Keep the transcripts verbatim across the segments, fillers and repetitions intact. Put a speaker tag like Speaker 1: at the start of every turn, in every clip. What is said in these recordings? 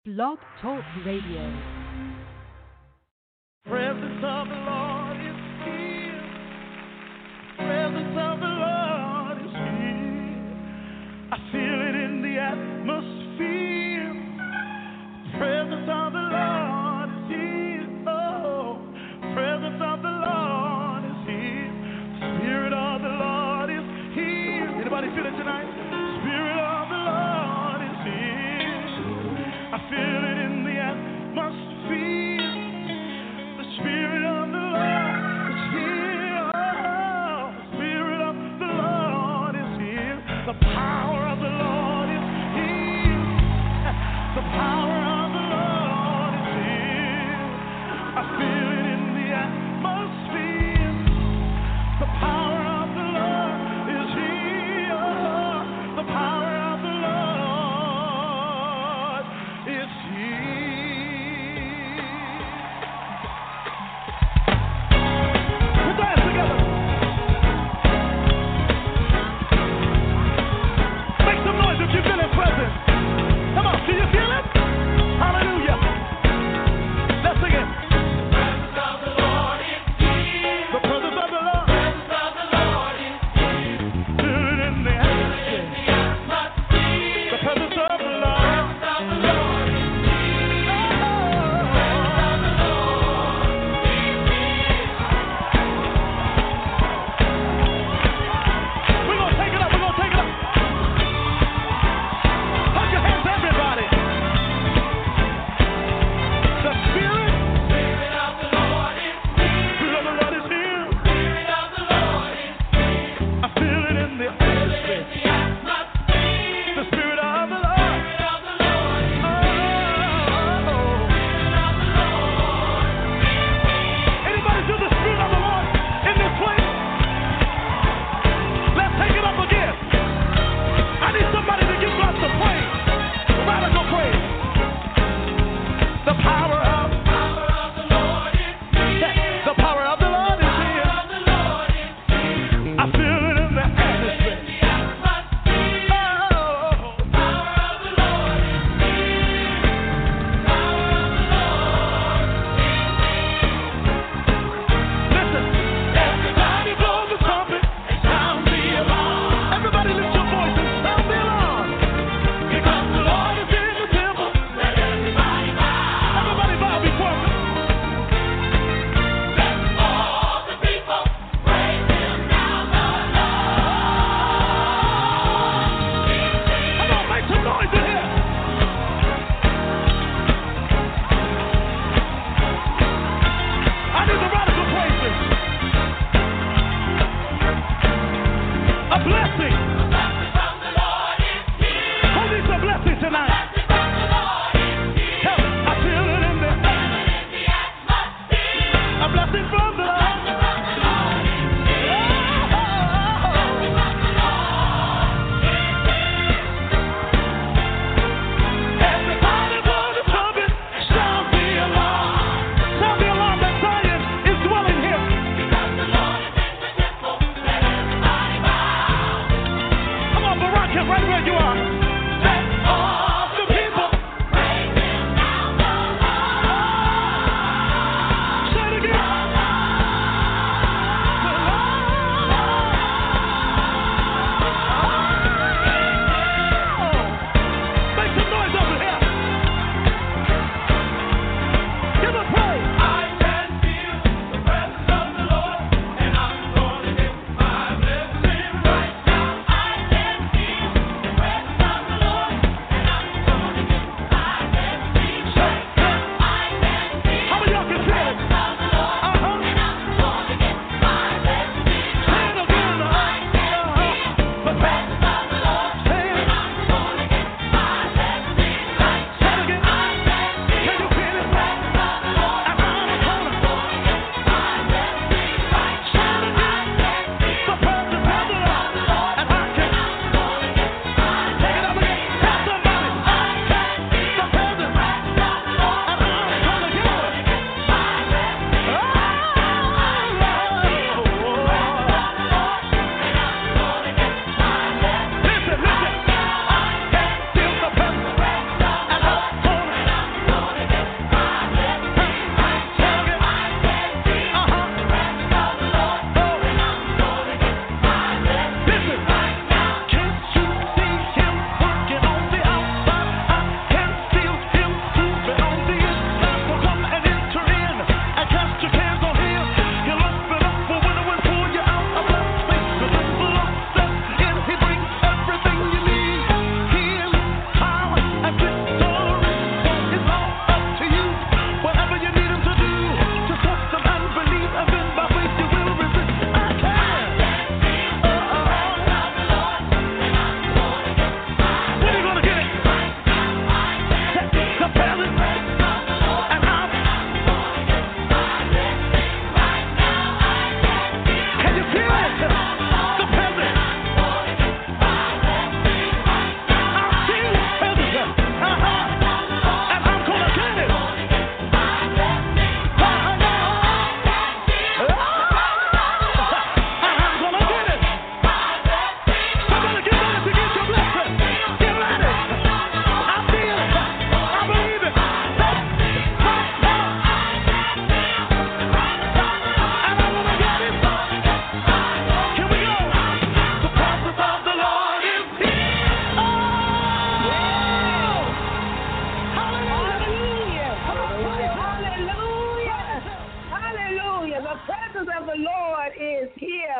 Speaker 1: Blog Talk Radio.
Speaker 2: Presence of the Lord is here. Presence of the Lord is here. I feel it in the atmosphere. Presence of the Lord is here. Oh, presence of the Lord is here. Spirit of the Lord is here. Anybody feel it tonight? Spirit of the Lord is here. I feel it in the atmosphere. The Spirit of the Lord is here. Oh, the Spirit of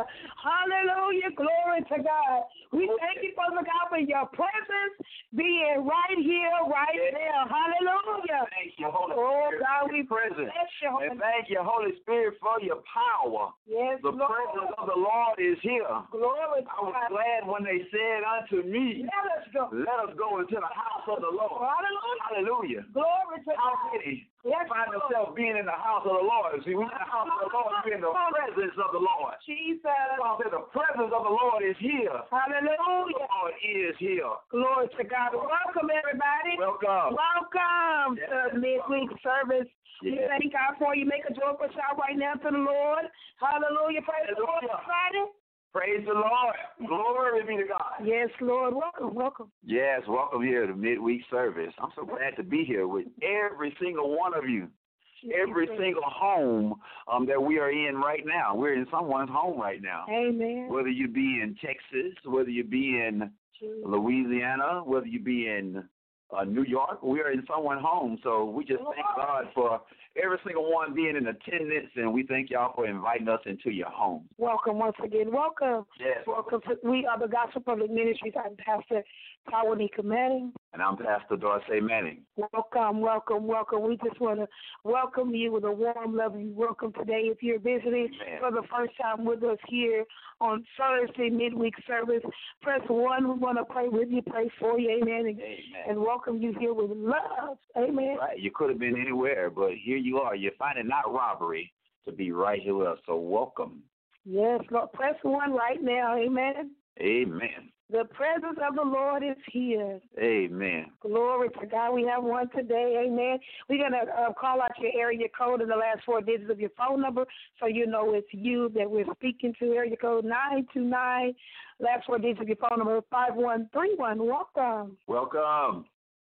Speaker 3: Hallelujah. Glory to God. We thank you, Father God, for your presence being right here, right there. Hallelujah.
Speaker 4: Thank you, Holy
Speaker 3: Oh,
Speaker 4: Spirit.
Speaker 3: God, we
Speaker 4: presence.
Speaker 3: bless you.
Speaker 4: And thank you, Holy Spirit, for your power.
Speaker 3: Yes,
Speaker 4: the
Speaker 3: Lord.
Speaker 4: presence of the Lord is here.
Speaker 3: Glory to
Speaker 4: I was
Speaker 3: God.
Speaker 4: glad when they said unto me,
Speaker 3: Let us go.
Speaker 4: let us go into the house of the Lord.
Speaker 3: Hallelujah.
Speaker 4: Hallelujah.
Speaker 3: Glory to
Speaker 4: How
Speaker 3: God.
Speaker 4: many
Speaker 3: Yes,
Speaker 4: find
Speaker 3: Lord.
Speaker 4: themselves being in the house of the Lord? See, we're in the house of the Lord, we're in the presence of the Lord.
Speaker 3: Jesus.
Speaker 4: I said the presence of the Lord is here.
Speaker 3: Hallelujah.
Speaker 4: The Lord is here.
Speaker 3: Glory to God. Welcome, everybody.
Speaker 4: Welcome.
Speaker 3: Welcome
Speaker 4: Yes.
Speaker 3: to midweek service. We
Speaker 4: Yes.
Speaker 3: thank God for you. Make a joyful shout right now to the Lord. Hallelujah. Praise the Lord,
Speaker 4: Hallelujah.
Speaker 3: everybody.
Speaker 4: Praise the Lord. Glory be to God.
Speaker 3: Yes, Lord. Welcome, welcome.
Speaker 4: Yes, welcome here to midweek service. I'm so glad to be here with every single one of you. Every single home um, that we are in right now. We're in someone's home right now.
Speaker 3: Amen.
Speaker 4: Whether you be in Texas, whether you be in Louisiana, whether you be in uh, New York, we are in someone's home. So we just thank God for every single one being in attendance, and we thank y'all for inviting us into your home.
Speaker 3: Welcome once again. Welcome.
Speaker 4: Yes.
Speaker 3: Welcome to We Are the Gospel Public Ministries. I'm Pastor Tawanika Manning.
Speaker 4: And I'm Pastor Dorsey Manning.
Speaker 3: Welcome, welcome, welcome. We just want to welcome you with a warm, loving welcome today. If you're visiting
Speaker 4: Amen.
Speaker 3: for the first time with us here on Thursday midweek service, press one. We want to pray with you, pray for you, amen, and,
Speaker 4: Amen.
Speaker 3: and welcome you here with love, amen.
Speaker 4: Right. You could have been anywhere, but here you are. You're finding not robbery to be right here with us. So welcome.
Speaker 3: Yes, Lord. Press one right now, amen.
Speaker 4: Amen.
Speaker 3: The presence of the Lord is here.
Speaker 4: Amen.
Speaker 3: Glory to God. We have one today. Amen. We're going to uh, call out your area code and the last four digits of your phone number so you know it's you that we're speaking to. Area code nine two nine, last four digits of your phone number five one three one. Welcome.
Speaker 4: Welcome.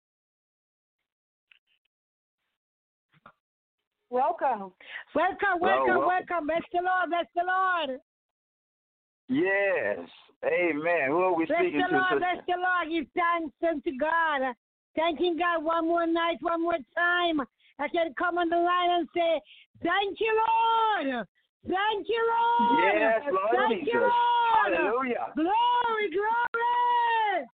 Speaker 3: Welcome.
Speaker 1: Welcome, welcome,
Speaker 4: Well,
Speaker 1: welcome. Bless the Lord, bless the Lord.
Speaker 4: Yes. Amen. Who are we
Speaker 1: Bless
Speaker 4: speaking
Speaker 1: the
Speaker 4: to?
Speaker 1: Lord,
Speaker 4: sister?
Speaker 1: bless the Lord. Give thanks unto God. Thanking God one more night, one more time. I can come on the line and say, thank you, Lord. Thank you, Lord.
Speaker 4: Yes, Lord
Speaker 1: Thank
Speaker 4: Jesus.
Speaker 1: you, Lord.
Speaker 4: Hallelujah.
Speaker 1: Glory, glory.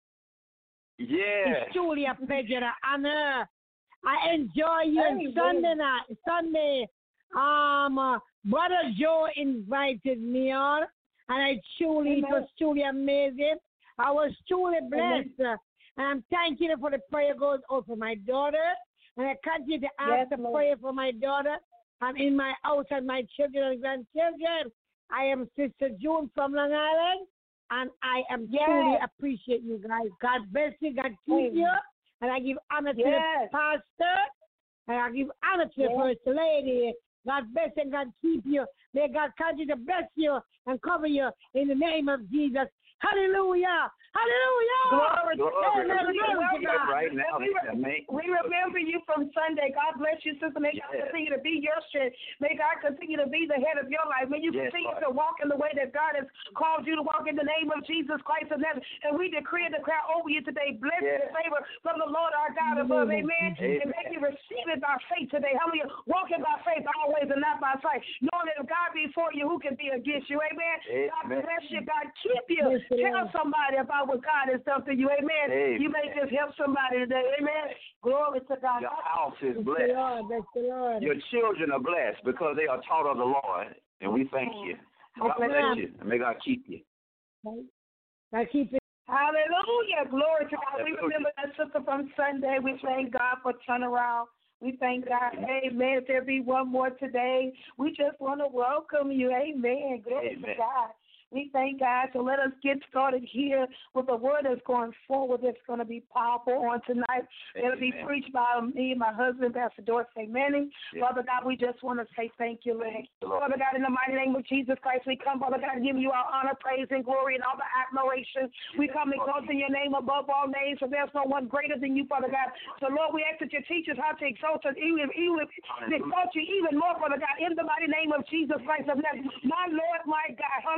Speaker 4: Yes.
Speaker 1: It's truly a pleasure and honor. I enjoy you on
Speaker 3: Amen.
Speaker 1: Sunday night, Sunday. Um, uh, Brother Joe invited me on, and I truly,
Speaker 3: Amen.
Speaker 1: it was truly amazing. I was truly blessed.
Speaker 3: Amen.
Speaker 1: And I'm thanking you for the prayer goes out for my daughter. And I continue to ask
Speaker 3: Yes,
Speaker 1: the
Speaker 3: Lord.
Speaker 1: prayer for my daughter. I'm in my house and my children and grandchildren. I am Sister June from Long Island, and I am
Speaker 3: Yes.
Speaker 1: truly appreciate you guys. God bless you. God keep
Speaker 3: Amen.
Speaker 1: you. And I give honor to
Speaker 3: Yes.
Speaker 1: the pastor. And I give honor to the
Speaker 3: Yes.
Speaker 1: first lady. God bless and God keep you. May God continue to bless you and cover you in the name of Jesus. Hallelujah. Hallelujah.
Speaker 3: Glory to
Speaker 4: Glory.
Speaker 3: God.
Speaker 1: Amen. Glory to God.
Speaker 4: Right now,
Speaker 3: We, re-
Speaker 4: amen.
Speaker 3: we remember you from Sunday. God bless you, sister. May God
Speaker 4: Yes.
Speaker 3: continue to be your strength. May God continue to be the head of your life. May you
Speaker 4: Yes,
Speaker 3: continue
Speaker 4: Lord.
Speaker 3: to walk in the way that God has called you to walk in the name of Jesus Christ of Nazareth. And we decree and declare over you today, blessing
Speaker 4: Yes.
Speaker 3: and favor from the Lord our God above. Amen.
Speaker 4: Amen.
Speaker 3: And may you receive it by faith today. Hallelujah. Walking by faith always and not by sight. Knowing that if God be for you, who can be against you? Amen. God
Speaker 4: Amen.
Speaker 3: bless you. God keep you.
Speaker 1: Bless the
Speaker 3: Tell
Speaker 1: Lord.
Speaker 3: somebody about what God has done for you. Amen.
Speaker 4: Amen.
Speaker 3: You may just help somebody today. Amen. Glory to God.
Speaker 4: Your house is
Speaker 1: Bless the
Speaker 4: blessed.
Speaker 1: Lord. Bless the Lord.
Speaker 4: Your children are blessed because they are taught of the Lord. And we thank you. God bless you. And may God keep you.
Speaker 1: I keep it.
Speaker 3: Hallelujah. Glory to God. We
Speaker 4: Hallelujah.
Speaker 3: remember that sister from Sunday. We thank God for turnaround. We thank God. Amen. If there be one more today, we just want to welcome you. Amen. Glory
Speaker 4: Amen.
Speaker 3: to God. We thank God. So let us get started here with a word that's going forward that's going to be powerful on tonight. It'll be
Speaker 4: Amen.
Speaker 3: preached by me and my husband, Pastor Dorsey Manning.
Speaker 4: Yes.
Speaker 3: Father God, we just want to say thank you, Lord.
Speaker 4: Lord.
Speaker 3: Father God, in the mighty name of Jesus Christ, we come, Father God, giving you our honor, praise, and glory and all the admiration. We come exalting your name above all names, for there's no one greater than you, Father God. So, Lord, we ask that you teach us how to exalt us, even, even exalt you even more, Father God, in the mighty name of Jesus Christ of Nazareth. My Lord, my God, hallelujah.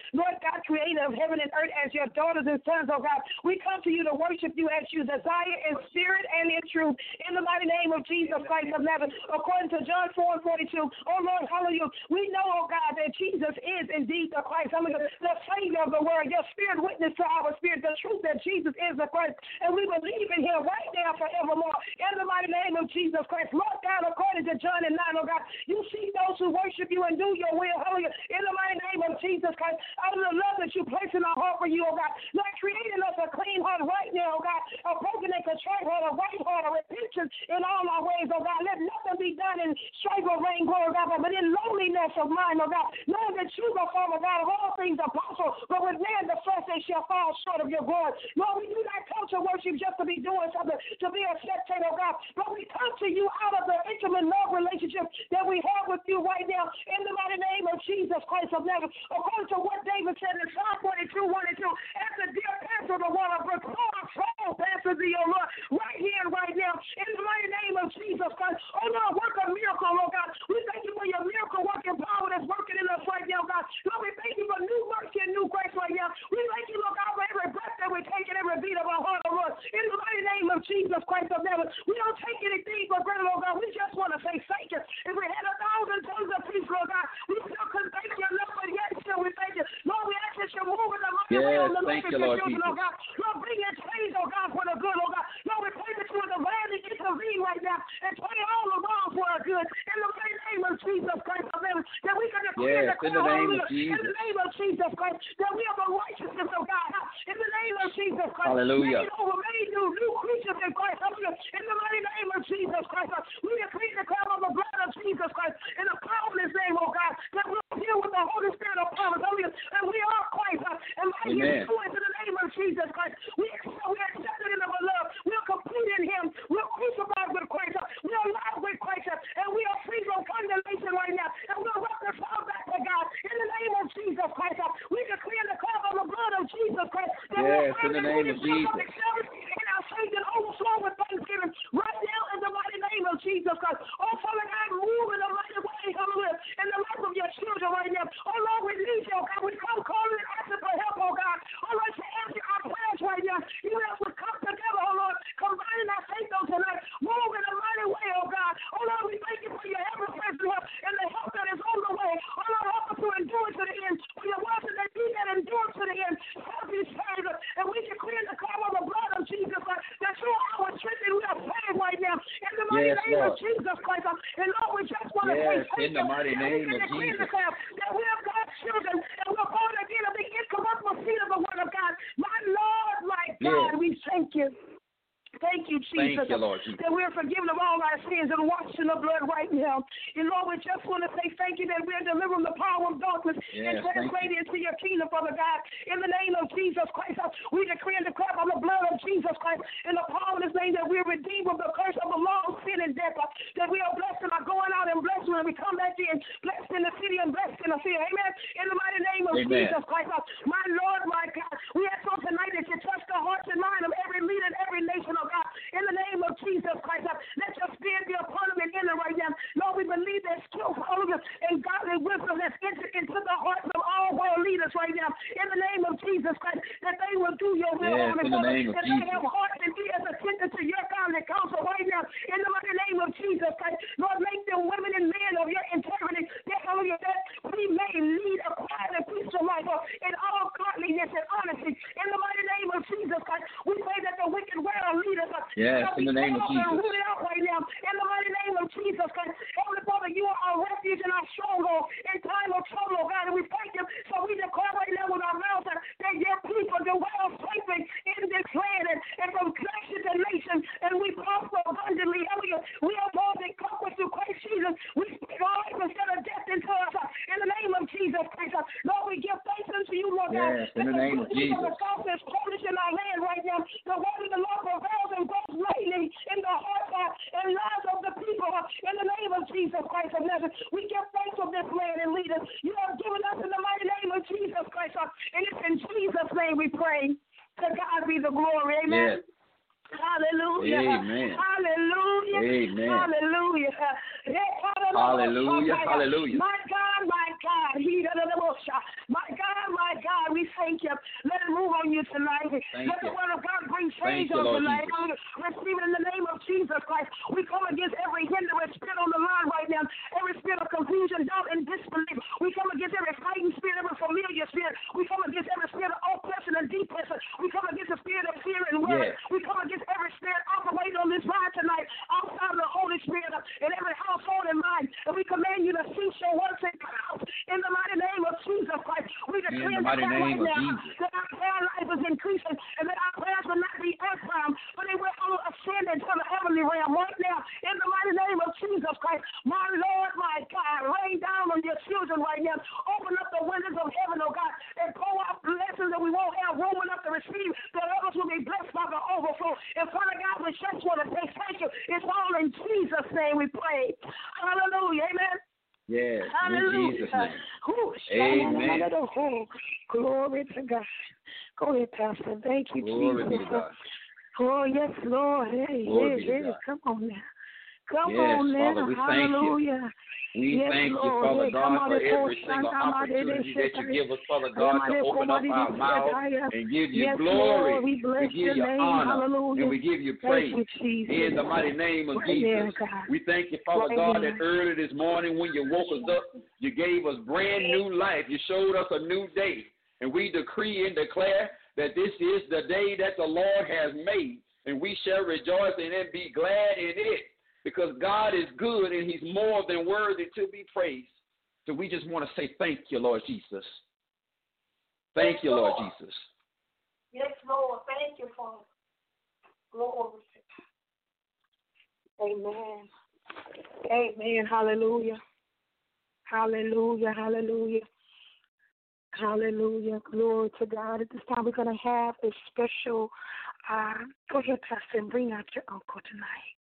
Speaker 3: Lord God, creator of heaven and earth, as your daughters and sons, oh God, we come to you to worship you as you desire in spirit and in truth. In the mighty name of Jesus Christ of Nazareth, according to John four and forty-two, oh Lord, hallelujah, we know, oh God, that Jesus is indeed the Christ, hallelujah, the Savior of the world. Your spirit witness to our spirit the truth that Jesus is the Christ, and we believe in him right now forevermore. In the mighty name of Jesus Christ, Lord God, according to John and nine, oh God, you see those who worship you and do your will, hallelujah. In the mighty name of Jesus Christ, out of the love that you place in our heart for you, oh God, Lord, creating us a clean heart right now, oh God, a broken and contrite heart, a right heart, a repentance in all our ways, oh God. Let nothing be done in strife or rain, glory, God, but in lowliness of mind, oh God, knowing that you, the Father God, of all things are possible, but with man the flesh they shall fall short of your glory. Lord, we do not come to worship just to be doing something, to be a spectator, oh God, but we come to you out of the intimate love relationship that we have with you right now, in the mighty name of Jesus Christ of Nazareth, according to what David said in Psalm forty-two, one and two, as the deer pants for the water, but our soul passes thee, oh Lord, right here and right now, in the mighty name of Jesus Christ. Oh Lord, work a miracle, oh God. We thank you for your miracle working power that's working in us right now, God. Lord, we thank you for new mercy and new grace right now. We thank you, Lord God, for every breath that we take and every beat of our heart, oh Lord, in the mighty name of Jesus Christ of Nazareth. We don't take anything for granted, oh God. We just want to say thank you. If we had a thousand tongues of peace, Lord God, we still couldn't thank you enough, but yet still we thank you. Lord, we ask that you move in the mighty way on the life of your children, oh God. Lord, bring in change, oh God, for the good, oh God. Lord, we pray that you in the land and intervene right now and play all the wrong for our good. In the mighty name of Jesus Christ of Nazareth, that we can declare
Speaker 5: yes,
Speaker 3: the
Speaker 5: in the name of Jesus.
Speaker 3: In the name of Jesus Christ, that we are the righteousness of God. In the name of Jesus Christ,
Speaker 5: hallelujah.
Speaker 3: made over, made new, new creatures in Christ. In the mighty name of Jesus Christ, we decree the crown of the blood of Jesus Christ in the powerless name, oh God, that we're filled with the Holy Spirit of promise, and we are Christ. And by His influence in the name of Jesus Christ, we accept, we accepted in the beloved. We're complete in Him. We're crucified with Christ. We're alive with Christ, and we are free from condemnation right now. And we're reconciled back to God in the name of Jesus Christ. We decree in the crown of the blood of Jesus Christ that
Speaker 5: yes,
Speaker 3: we're
Speaker 5: in the name of Jesus.
Speaker 3: And our faith and overflow with thanksgiving right now in the mighty name of Jesus Christ. Oh, Father God, move in the mighty way, hallelujah, in the life of your children right now. Oh, Lord, we need you, oh God. We come calling and asking for help, oh God. Oh, Lord, to answer our prayers right now. You have to come together, oh Lord, combining our faith on tonight. Move in a mighty way, oh God. Oh, Lord, we thank you for your ever-present help and the help that is on the way. Oh, Lord, help us to endure to the end. For your words that they that endure to the end shall be saved. And we decree in the power of the blood of Jesus Christ that you are our strength and we are saved right now. In the mighty
Speaker 5: yes,
Speaker 3: name
Speaker 5: Lord.
Speaker 3: of Jesus Christ. And Lord, we just want to
Speaker 5: yes,
Speaker 3: say thank
Speaker 5: in the mighty
Speaker 3: you.
Speaker 5: name of Jesus.
Speaker 3: That we are God's children and we're born again of the incorruptible seed of the word of God. My Lord, my God, yes. we thank you. Thank you, Jesus,
Speaker 5: Thank you, Lord Jesus.
Speaker 3: that we're forgiven of all our sins and washed in the blood right now. And Lord, we just want to say thank you that we're delivering the power of darkness
Speaker 5: yes,
Speaker 3: and translated into your kingdom, Father God. In the name of Jesus Christ, we decree and declare by the blood of Jesus Christ in the powerless name that we're redeemed from the curse of the law, sin, and death, that we are blessed and are going out and blessed when we come back in, blessed in the city and blessed in the field. Amen. In the mighty name of
Speaker 5: Amen.
Speaker 3: Jesus Christ, my Lord, my God, we ask on tonight that you touch the hearts and mind of every leader in every nation, oh God. In the name of Jesus Christ, let your spirit be upon them and in them right now. Lord, we believe that skill, and godly wisdom has entered into the hearts of all world leaders right now. In the name of Jesus Christ, that they will do your will,
Speaker 5: yes,
Speaker 3: Holy
Speaker 5: in the name of
Speaker 3: that
Speaker 5: Jesus.
Speaker 3: they have hearts and ears attentive to your godly counsel right now. In the mighty name of Jesus Christ, Lord, make them women and men of your integrity. That, hallelujah, that we may lead a quiet and peaceful life in all godliness and honesty. In the mighty name of Jesus Christ, we pray that the wicked world leaders
Speaker 5: yes, in the name of Jesus.
Speaker 3: Rooted out right now. In the mighty name of Jesus Christ. Heavenly Father, you are our refuge and our stronghold in time of trouble, oh God, and we thank you. So we declare right now with our mouths that your people dwell safely in this land and, and from nation to nation, and we prosper abundantly. Hallelujah. We are more than conquerors through Christ Jesus. We speak life instead of death into us. In the name of Jesus Christ. Lord, we give thanks unto you, Lord God.
Speaker 5: Yes, in the name of Jesus.
Speaker 3: The gospel is published in our land right now. The word of the Lord prevails and grows lightly in the hearts and lives of the people. In the name of Jesus Christ of Nazareth, we give thanks for this land and leaders you have given us in the mighty name of Jesus Christ. And it's in Jesus' name we pray. To God be the glory. Amen.
Speaker 5: Yes.
Speaker 3: Hallelujah.
Speaker 5: Amen.
Speaker 3: Hallelujah.
Speaker 5: Amen.
Speaker 3: Hallelujah.
Speaker 5: Hallelujah. Hallelujah.
Speaker 3: My God, my God. My God, my thank you. Let it move on you tonight.
Speaker 5: Thank
Speaker 3: Let the
Speaker 5: you.
Speaker 3: word of God bring change
Speaker 5: Thank you,
Speaker 3: on
Speaker 5: Lord
Speaker 3: tonight.
Speaker 5: Jesus.
Speaker 3: Receive it in the name of Jesus Christ. We come against every hindrance spirit on the line right now, every spirit of confusion, doubt, and disbelief. We come against every fighting spirit, every familiar spirit. We come against every spirit of oppression and depression. We come against the spirit of fear and worry.
Speaker 5: Yes.
Speaker 3: We come against every spirit operating on this line tonight, outside of the Holy Spirit, in every household and mind. And we command you to cease your works and come out in the mighty name of Jesus Christ. We decree
Speaker 5: In the
Speaker 3: and
Speaker 5: mighty
Speaker 3: declare right
Speaker 5: name of
Speaker 3: now
Speaker 5: Jesus.
Speaker 3: that our prayer life is increasing and that our prayers will not be earthbound, but they will all ascend into the heavenly realm right now in the mighty name of Jesus Christ. My Lord, my God, rain down on your children right now. Open up the windows of heaven, oh God, and pour out blessings that we won't have room enough to receive, that others will be blessed by the overflow. And Father God, we just want to say thank you. It's all in Jesus' name we pray. Hallelujah. Amen.
Speaker 5: Yes.
Speaker 3: Hallelujah.
Speaker 5: In Jesus' name.
Speaker 3: Ooh,
Speaker 5: Amen.
Speaker 3: oh, glory to God. Go ahead, Pastor. Thank you,
Speaker 5: Glory
Speaker 3: Jesus.
Speaker 5: be to God.
Speaker 3: Oh, yes, Lord. Hey,
Speaker 5: Glory
Speaker 3: hey,
Speaker 5: be to
Speaker 3: hey.
Speaker 5: God.
Speaker 3: Come on now. Come
Speaker 5: Yes,
Speaker 3: on now.
Speaker 5: Father, we thank you.
Speaker 3: Hallelujah.
Speaker 5: We
Speaker 3: Yes,
Speaker 5: thank you,
Speaker 3: Lord.
Speaker 5: Father
Speaker 3: Hey, come
Speaker 5: God,
Speaker 3: on,
Speaker 5: for
Speaker 3: hey,
Speaker 5: every
Speaker 3: Paul,
Speaker 5: single
Speaker 3: Shanda, Made,
Speaker 5: opportunity that you
Speaker 3: Shanda.
Speaker 5: give us, Father God, to
Speaker 3: Made,
Speaker 5: open up
Speaker 3: Made,
Speaker 5: our mouth
Speaker 3: Shanda.
Speaker 5: and give you
Speaker 3: Yes,
Speaker 5: glory.
Speaker 3: Lord, we bless
Speaker 5: give
Speaker 3: your
Speaker 5: you
Speaker 3: name.
Speaker 5: honor.
Speaker 3: Hallelujah.
Speaker 5: And we give you
Speaker 3: Thank
Speaker 5: praise.
Speaker 3: you, Jesus.
Speaker 5: In the mighty name of
Speaker 3: Right
Speaker 5: Jesus.
Speaker 3: there, God.
Speaker 5: We thank you, Father
Speaker 3: Right
Speaker 5: God,
Speaker 3: there.
Speaker 5: that early this morning when you woke us up, you gave us brand new life. You showed us a new day. And we decree and declare that this is the day that the Lord has made. And we shall rejoice in it and be glad in it. Because God is good and he's more than worthy to be praised. So we just want to say thank you, Lord Jesus. Thank
Speaker 3: Yes,
Speaker 5: you, Lord,
Speaker 3: Lord.
Speaker 5: Jesus.
Speaker 3: Yes, Lord. Thank you, Father. Glory to God. Amen. Amen. Hallelujah. Hallelujah. Hallelujah. Hallelujah. Glory to God. At this time, we're going to have a special, uh, go ahead, Pastor, and bring out your uncle tonight.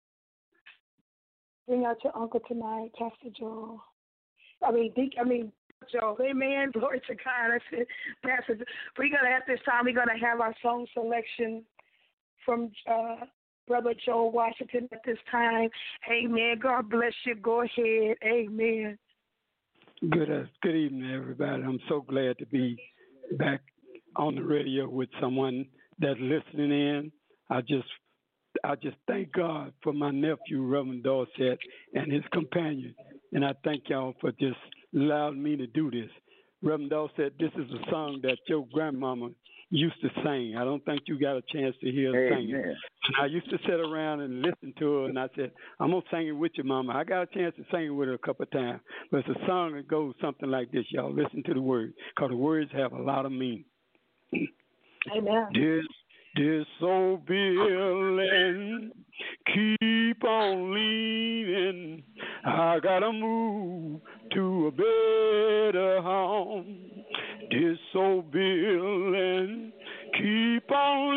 Speaker 3: Bring out your uncle tonight, Pastor Joel. I mean, Deacon, I mean, Joel. Amen. Glory to God. That's it. Pastor, we're going to, at this time, we're going to have our song selection from uh, Brother Joel Washington at this time. Amen. God bless you. Go ahead. Amen.
Speaker 6: Good, uh, good evening, everybody. I'm so glad to be back on the radio with someone that's listening in. I just I just thank God for my nephew, Reverend Dorset, and his companion. And I thank y'all for just allowing me to do this. Reverend Dorset, this is a song that your grandmama used to sing. I don't think you got a chance to hear her sing it.
Speaker 5: Amen.
Speaker 6: And I used to sit around and listen to her, and I said, I'm going to sing it with you, Mama. I got a chance to sing it with her a couple of times. But it's a song that goes something like this, y'all. Listen to the words, because the words have a lot of meaning.
Speaker 3: Amen.
Speaker 6: This This old building keep on leaning. I gotta move to a better home. This old building keep on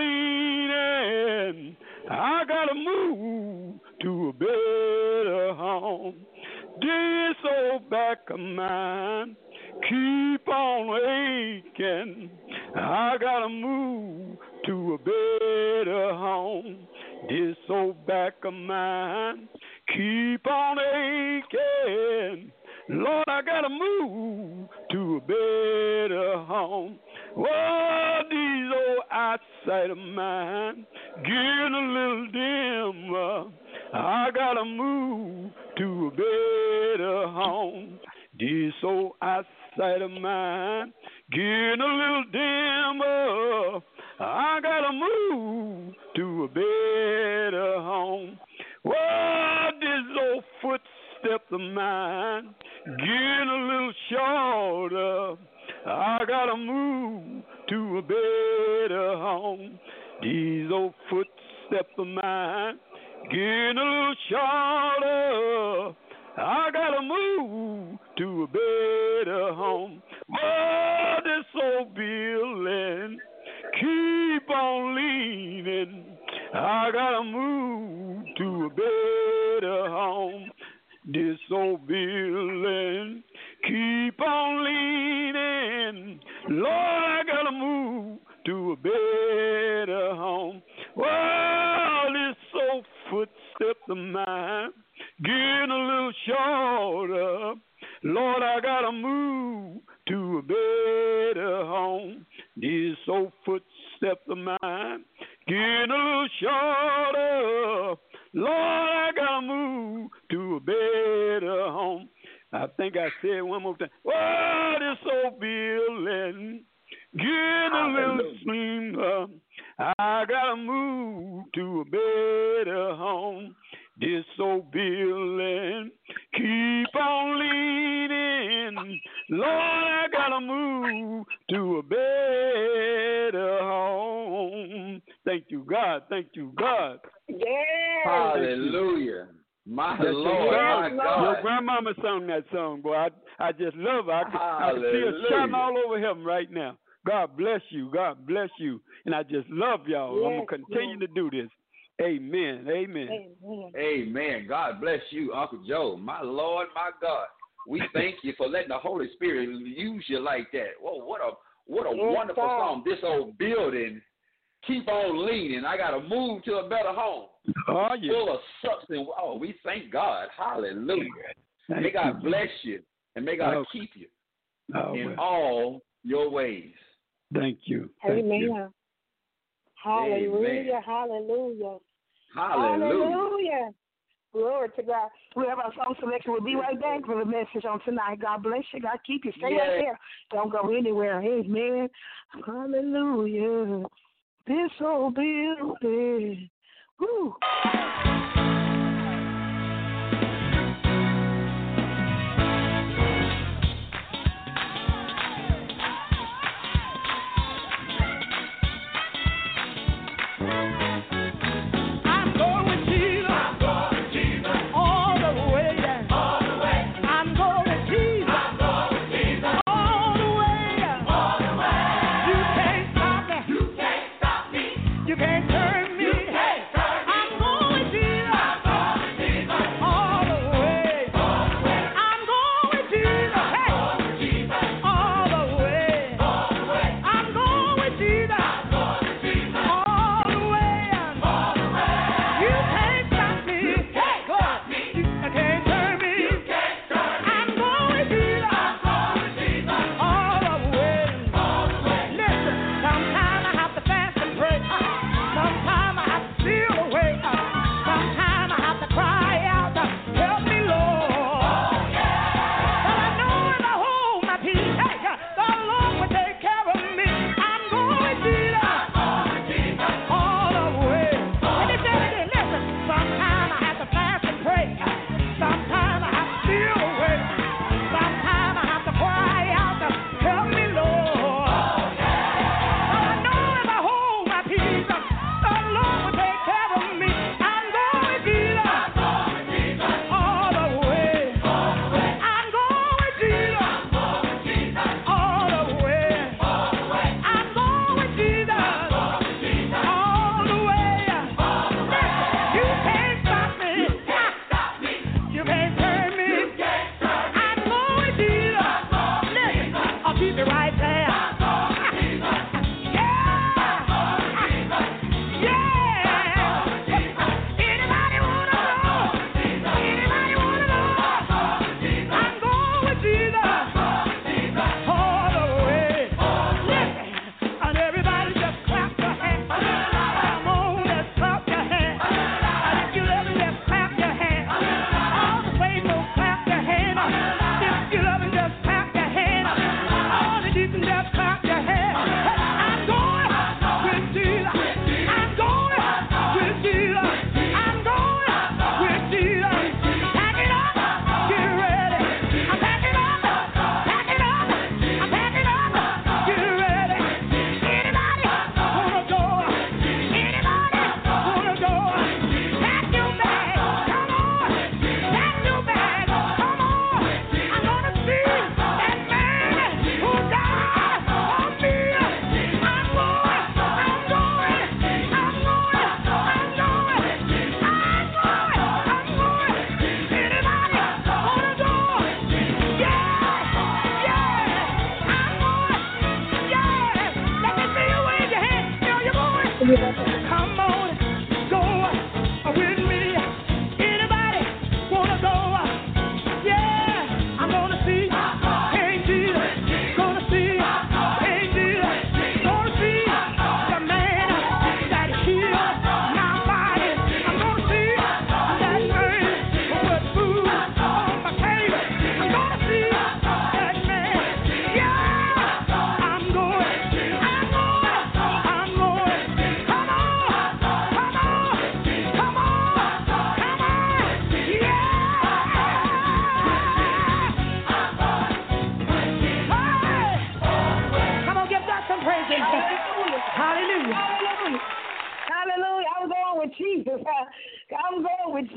Speaker 6: leaning. I gotta move to a better home. This old back of mine keep on aching. I gotta move to a better home. This old back of mine keep on aching. Lord, I gotta move to a better home. Oh, these old eyesight of mine getting a little dimmer. I gotta move to a better home. This old eyesight of mine getting a little dimmer. I gotta move to a better home. Oh, this old footstep of mine getting a little shorter. I gotta move to a better home. These old footsteps of mine getting a little shorter. I gotta move to a better home. Oh, this old building keep on leaning. I gotta move to a better home. This old building keep on leaning. Lord, I gotta move to a better home. Well, this old footsteps of mine getting a little shorter. Lord, I gotta move to a better home. These old footsteps of mine getting a little shorter. Lord, I gotta move to a better home. I think I said one more time. Oh, this old building getting a little slimmer. I gotta move to a better home. This old building keep on leaning. Lord, I gotta move to a better home. Thank you, God. Thank you, God.
Speaker 3: Yes.
Speaker 5: Hallelujah. My
Speaker 6: That's
Speaker 5: Lord,
Speaker 6: your,
Speaker 5: my God.
Speaker 6: Your grandmama sung that song, boy. I, I just love her. I can, I can see her shouting all over heaven right now. God bless you. God bless you. And I just love y'all.
Speaker 3: Yes,
Speaker 6: I'm going to continue
Speaker 3: yes.
Speaker 6: to do this. Amen. Amen.
Speaker 3: Amen.
Speaker 5: Amen. God bless you, Uncle Joe. My Lord, my God. We thank you for letting the Holy Spirit use you like that. Whoa, what a what a
Speaker 3: Yes,
Speaker 5: wonderful
Speaker 3: God.
Speaker 5: song. This old building keep on leaning. I got to move to a better home.
Speaker 6: Oh, yeah.
Speaker 5: Full of substance. Oh, we thank God. Hallelujah.
Speaker 6: Thank
Speaker 5: may God
Speaker 6: you.
Speaker 5: bless you and may God
Speaker 6: Oh.
Speaker 5: keep you
Speaker 6: Oh,
Speaker 5: in
Speaker 6: well.
Speaker 5: all your ways.
Speaker 6: Thank you. Thank
Speaker 3: Amen.
Speaker 6: you.
Speaker 3: Hallelujah.
Speaker 5: Amen.
Speaker 3: Hallelujah.
Speaker 5: Hallelujah.
Speaker 3: Hallelujah. Glory to God. We have our song selection. We'll be right back for the message on tonight. God bless you. God keep you. Stay
Speaker 5: Yeah.
Speaker 3: right there. Don't go anywhere. Amen. Hallelujah. This old building. Woo.
Speaker 2: I'm going with Jesus. I'm going with Jesus. All the way. All the way. I'm going with Jesus. I'm going with Jesus. All the way. All the way. You can't stop me. You can't stop me. You can't turn me. You can't turn me. I'm going with Jesus.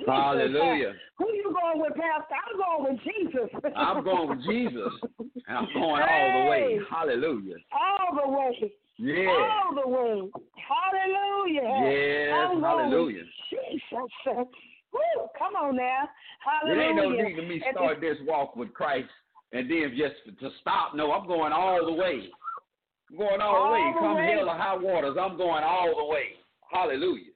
Speaker 3: Jesus.
Speaker 5: Hallelujah.
Speaker 3: Who you going with, Pastor? I'm going with Jesus.
Speaker 5: I'm going with Jesus. And I'm going all the way. Hallelujah.
Speaker 3: All the way.
Speaker 5: Yeah.
Speaker 3: All the way. Hallelujah.
Speaker 5: Yes.
Speaker 3: I'm
Speaker 5: Hallelujah.
Speaker 3: Jesus. Woo, come on now. Hallelujah.
Speaker 5: It ain't no need for me to start this walk with Christ and then just to stop. No, I'm going all the way. I'm going all, all the way. Come way. Hell or high waters, I'm going all the way. Hallelujah.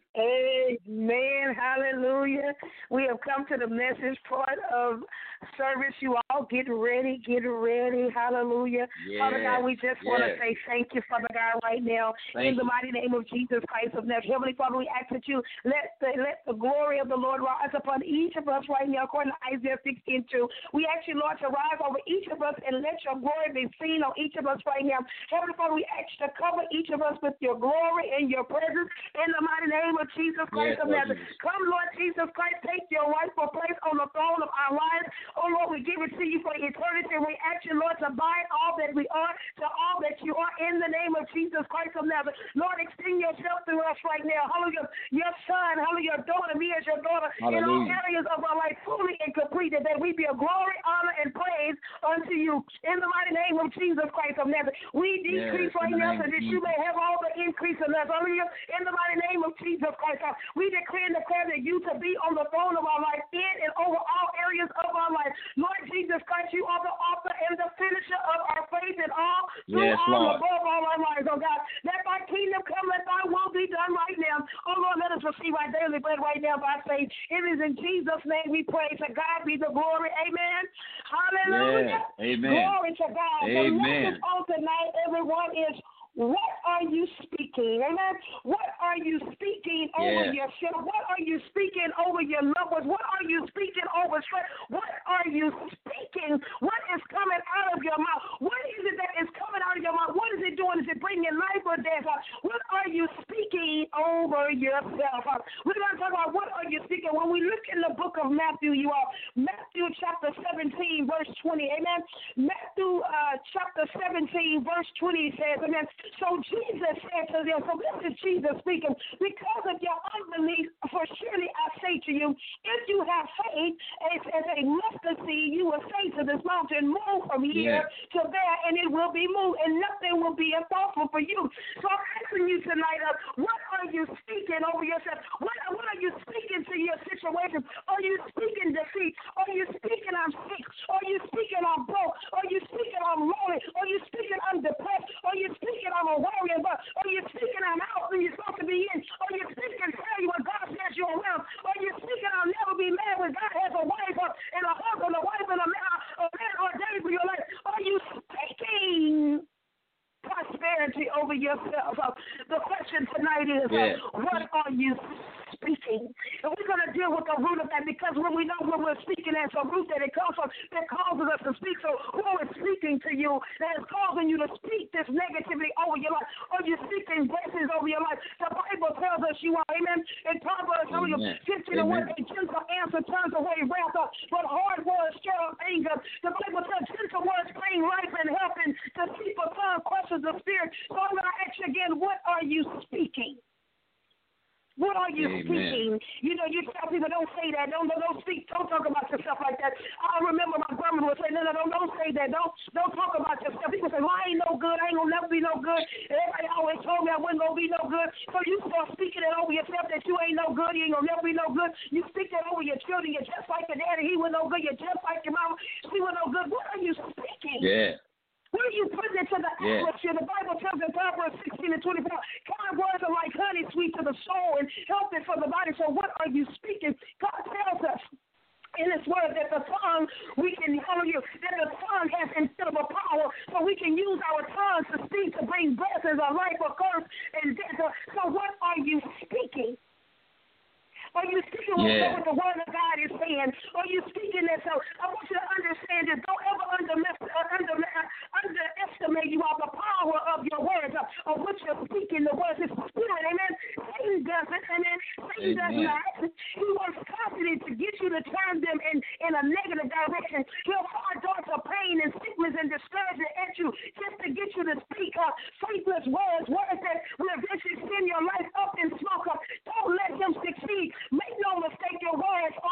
Speaker 3: Amen. Hallelujah. We have come to the message part of service. You all get ready. Get ready. Hallelujah.
Speaker 5: Yeah.
Speaker 3: Father God, we just
Speaker 5: yeah.
Speaker 3: want to say thank you, Father God, right now.
Speaker 5: Thank
Speaker 3: in the
Speaker 5: you.
Speaker 3: mighty name of Jesus Christ of Nazareth. Heavenly Father, we ask that you let the, let the glory of the Lord rise upon each of us right now, according to Isaiah sixteen two. We ask you, Lord, to rise over each of us and let your glory be seen on each of us right now. Heavenly Father, we ask you to cover each of us with your glory and your presence in the mighty name of Jesus Christ
Speaker 5: yes,
Speaker 3: of Nazareth. Come, Lord Jesus Christ, take your rightful place on the throne of our lives. Oh, Lord, we give it to you for eternity. We ask you, Lord, to bind all that we are to all that you are in the name of Jesus Christ of Nazareth. Lord, extend yourself through us right now. Hallelujah. Your son, hallelujah, your daughter, me as your daughter, hallelujah. In all areas of our life, fully and completed, that we be a glory, honor, and praise unto you. In the mighty name of Jesus Christ of Nazareth. We decrease yes, right now so that you may have all the increase in us. Hallelujah. In the mighty name of Jesus Christ. We decree and declare that you to be on the throne of our life, in and over all areas of our life. Lord Jesus Christ, you are the author and the finisher of our faith and all, through
Speaker 5: yes,
Speaker 3: all,
Speaker 5: Lord.
Speaker 3: above all our lives, oh God. Let thy kingdom come, let thy will be done right now. Oh Lord, let us receive our daily bread right now by faith. It is in Jesus' name we pray. To God be the glory. Amen. Hallelujah.
Speaker 5: Yeah. Amen.
Speaker 3: Glory to God.
Speaker 5: Amen.
Speaker 3: The message on tonight, everyone, is what are you speaking? Amen. What are you speaking over
Speaker 5: yeah.
Speaker 3: yourself? What are you speaking over your loved ones? What are you speaking over strength? What are you speaking? What is coming out of your mouth? What is it that is coming out of your mouth? What is it doing? Is it bringing life or death? What are you speaking over yourself? We're going to talk about what are you speaking. When we look in the book of Matthew, you all, Matthew chapter seventeen, verse twenty. Amen. Matthew uh, chapter seventeen, verse twenty says, amen. So Jesus said to them, so this is Jesus speaking, because of your unbelief, for surely I say to you, if you have faith as, as a mustard seed, you will say to this mountain, move from here
Speaker 5: yeah.
Speaker 3: to there, and it will be moved, and nothing will be impossible for you. So I'm asking you tonight, uh, what are you speaking over yourself? What, what are you speaking to your situation? Are you speaking defeat? Are you speaking I'm sick? Are you speaking I'm broke? Are you speaking I'm lonely? Are you speaking I'm depressed? Are you speaking I'm a warrior? But are you speaking I'm out when you're supposed to be in? Are you speaking failure when God says you're around? Are you speaking I'll never be mad when God has a wife uh, and a husband, a wife and a man, a man ordained for your life? Are you speaking prosperity over yourself? Uh, the question tonight is,
Speaker 5: yeah.
Speaker 3: uh, what are you speaking? And we're going to deal with the root of that, because when we know when we're speaking, there's a root that it comes from that causes us to speak. So who is speaking to you that is causing you to speak this negativity over your life? Are you speaking blessings over your life? The Bible tells us you are, amen. In Proverbs fifteen and one, a gentle answer turns away wrath, but hard words stir up anger. The Bible says gentle words bring life and health, and deceitful tongue crushes the spirit. So I'm going to ask you again, what are you speaking? What are you
Speaker 5: Amen.
Speaker 3: speaking? You know, you tell people, don't say that. Don't, don't, don't speak. Don't talk about yourself like that. I remember my grandmother would say, no, no, don't, don't say that. Don't, don't talk about yourself. People say, well, I ain't no good. I ain't going to never be no good. And everybody always told me I wasn't going to be no good. So you start speaking it over yourself that you ain't no good. You ain't going to never be no good. You speak that over your children. You're just like your daddy. He was no good. You're just like your mama. She was no good. What are you speaking?
Speaker 5: Yeah.
Speaker 3: What are you putting into the
Speaker 5: yeah.
Speaker 3: atmosphere? The Bible tells in Proverbs sixteen and twenty-four, kind words are like honey, sweet to the soul and healthy for the body. So what are you speaking? God tells us in His word that the tongue, we can, hallelujah, that the tongue has incredible power, so we can use our tongues to speak, to bring blessings of life or curse and death. So what are you speaking? Are you speaking
Speaker 5: yeah.
Speaker 3: what the word of God is saying? Are you speaking that? So I want you to understand this. Don't ever under, uh, under, uh, underestimate you all the power of your words, uh, of what you're speaking. The words is spirit, amen. Satan doesn't, amen. Satan does not. He wants constantly to get you to turn them in, in a negative direction. He'll fire darts of pain and sickness and discouragement at you just to get you to speak uh, faithless words, words that will eventually send your life up in smoke. Uh, don't let him succeed. Make no mistake, your words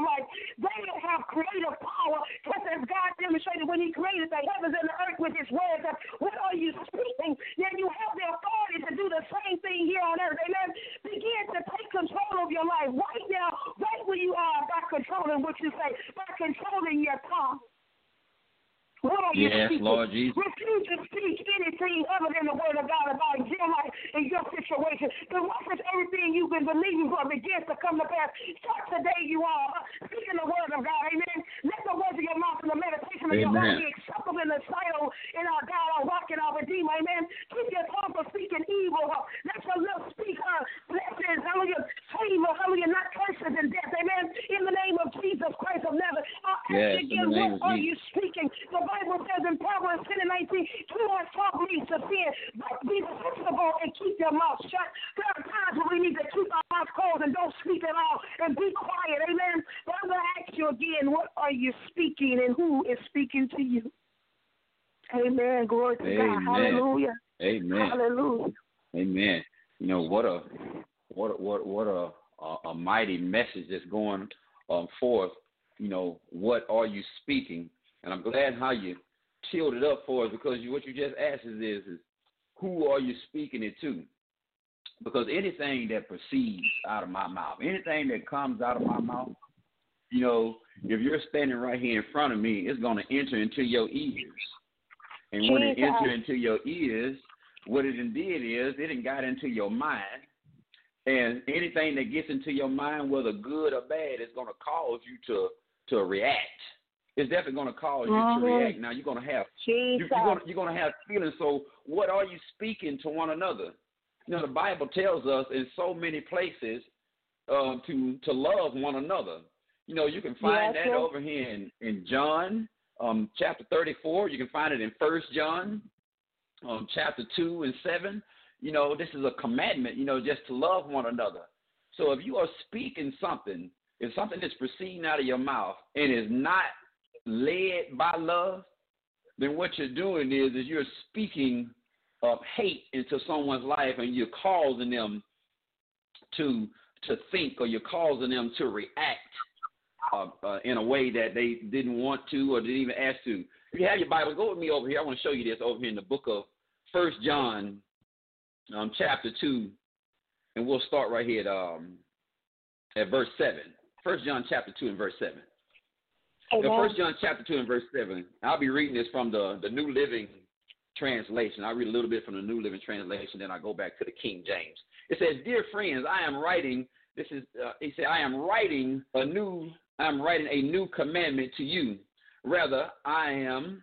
Speaker 3: life. They have creative power, just as God demonstrated when he created the heavens and the earth with his word. What are you speaking? Then you have the authority to do the same thing here on earth. Amen. Begin to take control of your life right now, right where you are, by controlling what you say, by controlling your tongue. What are you
Speaker 5: yes,
Speaker 3: speaking?
Speaker 5: Lord Jesus.
Speaker 3: Refuse to speak anything other than the word of God about your life and your situation. The reference everything you've been believing for begins to come to pass. Start today you are speaking the word of God. Amen. Let the words of your mouth and the meditation of your heart be acceptable in the sight of in our God, our rock and our redeemer. Amen. Keep your tongue from speaking evil. Let your lips speak uh, blessings. Hallelujah. Favor. Hallelujah. Not curses and death. Amen. In the name of Jesus Christ of Nazareth. I'll ask
Speaker 5: yes,
Speaker 3: you again, what are you speaking? The Bible says in Proverbs ten and nineteen, do not talk leads to sin, but be sensible and keep your mouth shut. There are times when we need to keep our mouth closed and don't speak at all and be quiet. Amen. But I'm going to ask you again, what are you speaking and who is speaking to you? Amen. Glory to
Speaker 5: Amen.
Speaker 3: God. Hallelujah.
Speaker 5: Amen.
Speaker 3: Hallelujah.
Speaker 5: Amen. You know what a what what what a a, a mighty message that's going um, forth. You know, what are you speaking? And I'm glad how you chilled it up for us, because you, what you just asked is, is, is who are you speaking it to? Because anything that proceeds out of my mouth, anything that comes out of my mouth, you know, if you're standing right here in front of me, it's going to enter into your ears. And when it enters into your ears, what it did is it got into your mind. And anything that gets into your mind, whether good or bad, is going to cause you to, to react. It's definitely going to cause you mm-hmm. to react. Now, you're going to have you, you're going to, you're going to have feelings. So what are you speaking to one another? You know, the Bible tells us in so many places um, to to love one another. You know, you can find yeah, that true. over here in, in John um, chapter thirty-four. You can find it in First John um, chapter two and seven. You know, this is a commandment, you know, just to love one another. So if you are speaking something, if something is proceeding out of your mouth and is not led by love, then what you're doing is, is you're speaking of hate into someone's life, and you're causing them to to think, or you're causing them to react uh, uh, in a way that they didn't want to or didn't even ask to. If you have your Bible, go with me over here. I want to show you this over here in the book of First John, um, chapter two, and we'll start right here at, um, at verse seven. First John chapter two and verse seven. First John chapter two and verse seven. I'll be reading this from the, the New Living Translation. I'll read a little bit from the New Living Translation, then I'll go back to the King James. It says, "Dear friends, I am writing." This is. Uh, he said, "I am writing a new. I am writing a new commandment to you. Rather, I am.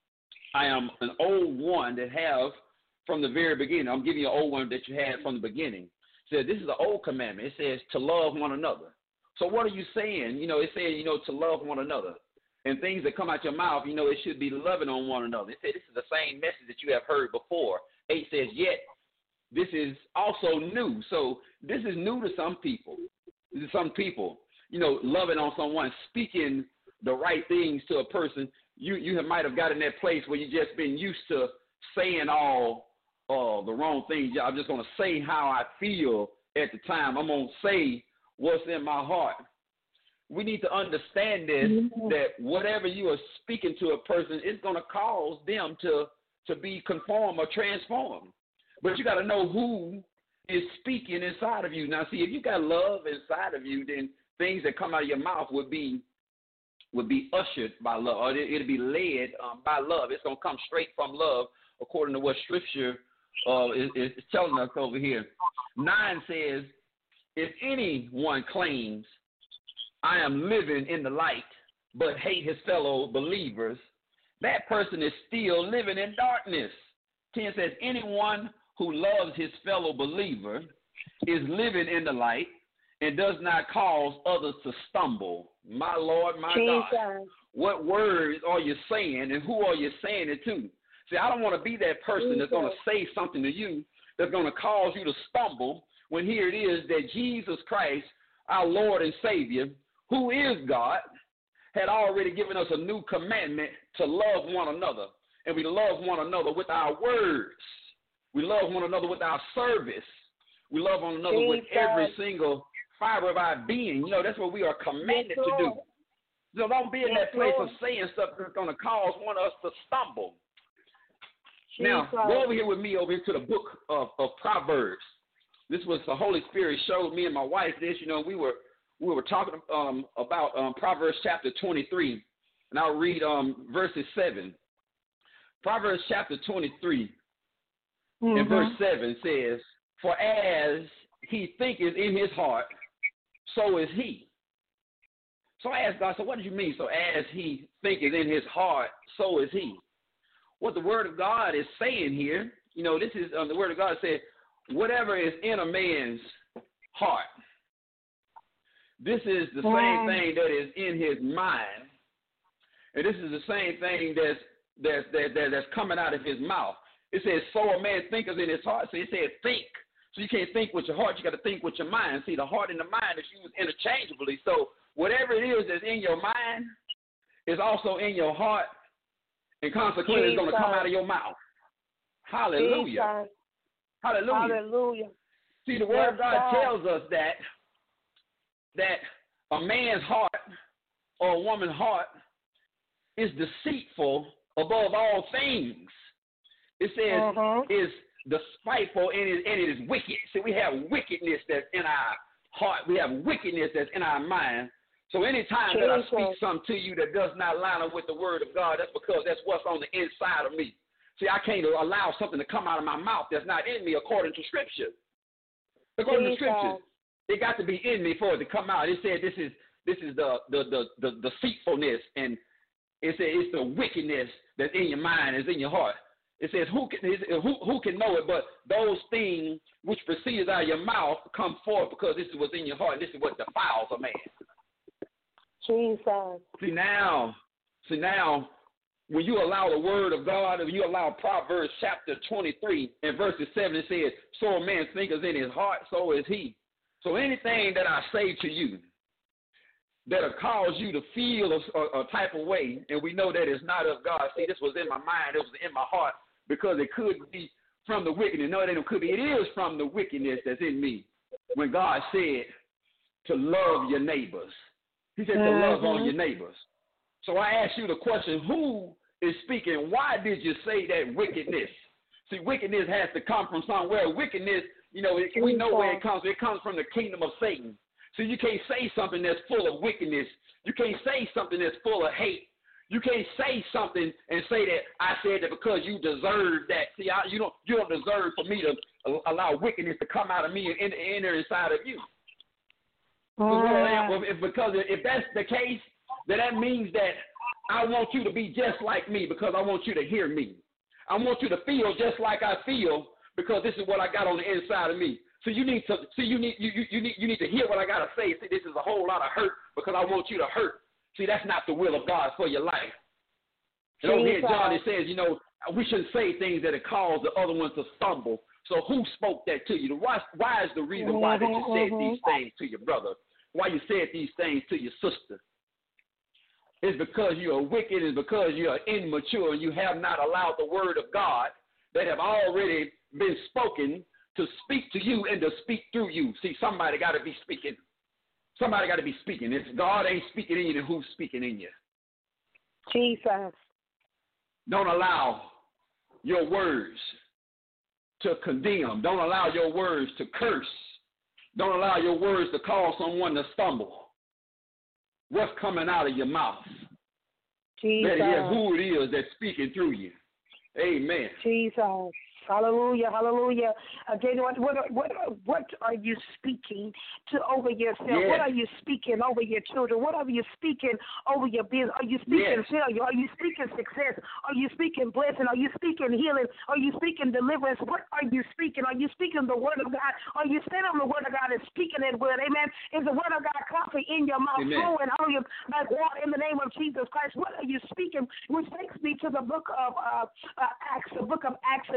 Speaker 5: I am an old one that have from the very beginning. I'm giving you an old one that you had from the beginning." It said, "This is an old commandment." It says to love one another. So what are you saying? You know, it's saying, you know, to love one another. And things that come out your mouth, you know, it should be loving on one another. It said this is the same message that you have heard before. Eight says, "Yet this is also new." So this is new to some people. To some people, you know, loving on someone, speaking the right things to a person. You you have, might have got in that place where you've just been used to saying all uh, the wrong things. I'm just going to say how I feel at the time. I'm going to say what's in my heart. We need to understand this, mm-hmm. that whatever you are speaking to a person is going to cause them to, to be conformed or transformed. But you got to know who is speaking inside of you. Now, see, if you got love inside of you, then things that come out of your mouth would be would be ushered by love, or it, it'll be led um, by love. It's going to come straight from love, according to what Scripture uh, is, is telling us over here. Nine says, "If anyone claims I am living in the light, but hate his fellow believers, that person is still living in darkness." ten says, "Anyone who loves his fellow believer is living in the light and does not cause others to stumble." My Lord, my Jesus. God, what words are you saying, and who are you saying it to? See, I don't want to be that person Jesus. that's going to say something to you that's going to cause you to stumble, when here it is that Jesus Christ, our Lord and Savior, who is God, had already given us a new commandment to love one another. And we love one another with our words. We love one another with our service. We love one another Jesus. with every single fiber of our being. You know, that's what we are commanded
Speaker 3: yes,
Speaker 5: to do. So don't be in
Speaker 3: yes,
Speaker 5: that place
Speaker 3: Lord.
Speaker 5: of saying stuff that's going to cause one of us to stumble.
Speaker 3: Jesus.
Speaker 5: Now, go over here with me over here to the book of, of Proverbs. This was the Holy Spirit showed me and my wife this. You know, we were we were talking um, about um, Proverbs chapter twenty-three, and I'll read um, verses seven. Proverbs chapter twenty-three
Speaker 3: mm-hmm.
Speaker 5: and verse seven says, "For as he thinketh in his heart, so is he." So I asked God, so what do you mean? So as he thinketh in his heart, so is he. What the word of God is saying here, you know, this is um, the word of God said, whatever is in a man's heart, this is the same thing that is in his mind, and this is the same thing that's that's that, that, that's coming out of his mouth. It says, so a man thinketh in his heart. So it said think. So you can't think with your heart, you got to think with your mind. See, the heart and the mind is used interchangeably. So whatever it is that's in your mind is also in your heart, and consequently it's going to come out of your mouth. Hallelujah.
Speaker 3: Jesus.
Speaker 5: Hallelujah.
Speaker 3: Hallelujah.
Speaker 5: See, the word of God,
Speaker 3: God
Speaker 5: tells us that that a man's heart or a woman's heart is deceitful above all things. It says
Speaker 3: uh-huh.
Speaker 5: is despiteful and it, and it is wicked. See, we have wickedness that's in our heart. We have wickedness that's in our mind. So anytime that I speak something to you that does not line up with the word of God, that's because that's what's on the inside of me. See, I can't allow something to come out of my mouth that's not in me according to Scripture. According to Scripture, it got to be in me for it to come out. It said this is this is the the the, the deceitfulness, and it said it's the wickedness that's in your mind, is in your heart. It says who can who who can know it, but those things which proceed out of your mouth come forth because this is what's in your heart. And this is what defiles a man.
Speaker 3: Jesus.
Speaker 5: See now, see now, when you allow the word of God, when you allow Proverbs chapter twenty-three and verses seven, it says, so a man thinketh in his heart, so is he. So anything that I say to you that'll cause you to feel a, a, a type of way, and we know that it's not of God. See, this was in my mind, it was in my heart, because it could be from the wickedness. No, it could be. It is from the wickedness that's in me. When God said to love your neighbors, he said to love on your neighbors. So I ask you the question, who is speaking? Why did you say that wickedness? See, wickedness has to come from somewhere. Wickedness, you know, it, we know where it comes. It comes from the kingdom of Satan. So you can't say something that's full of wickedness. You can't say something that's full of hate. You can't say something and say that I said that because you deserve that. See, I, you don't you don't deserve for me to allow wickedness to come out of me and enter inside of you. Uh, if, because if that's the case, then that means that I want you to be just like me because I want you to hear me. I want you to feel just like I feel because this is what I got on the inside of me. So you need to see you need you, you, you need you need to hear what I gotta say. See, this is a whole lot of hurt because I want you to hurt. See, that's not the will of God for your life. And over here, John, it says, you know, we shouldn't say things that cause the other ones to stumble. So who spoke that to you? Why, why is the reason why that you said these things to your brother? Why you said these things to your sister? It's because you are wicked. It's because you are immature. You have not allowed the word of God that have already been spoken to speak to you and to speak through you. See, somebody got to be speaking. Somebody got to be speaking. If God ain't speaking in you, then who's speaking in you?
Speaker 3: Jesus.
Speaker 5: Don't allow your words to condemn. Don't allow your words to curse. Don't allow your words to cause someone to stumble. What's coming out of your mouth?
Speaker 3: Jesus.
Speaker 5: Better hear who it is that's speaking through you. Amen.
Speaker 3: Jesus. Hallelujah, hallelujah. Again, what what what what are you speaking to over yourself?
Speaker 5: Yes.
Speaker 3: What are you speaking over your children? What are you speaking over your business? Are you speaking
Speaker 5: yes.
Speaker 3: failure? Are you speaking success? Are you speaking blessing? Are you speaking healing? Are you speaking deliverance? What are you speaking? Are you speaking the word of God? Are you standing on the word of God and speaking that word? Amen. Is the word of God constantly in your mouth, flowing out of you like water in the name of Jesus Christ? What are you speaking? Which takes me to the book of uh, uh, Acts, the book of Acts in chapter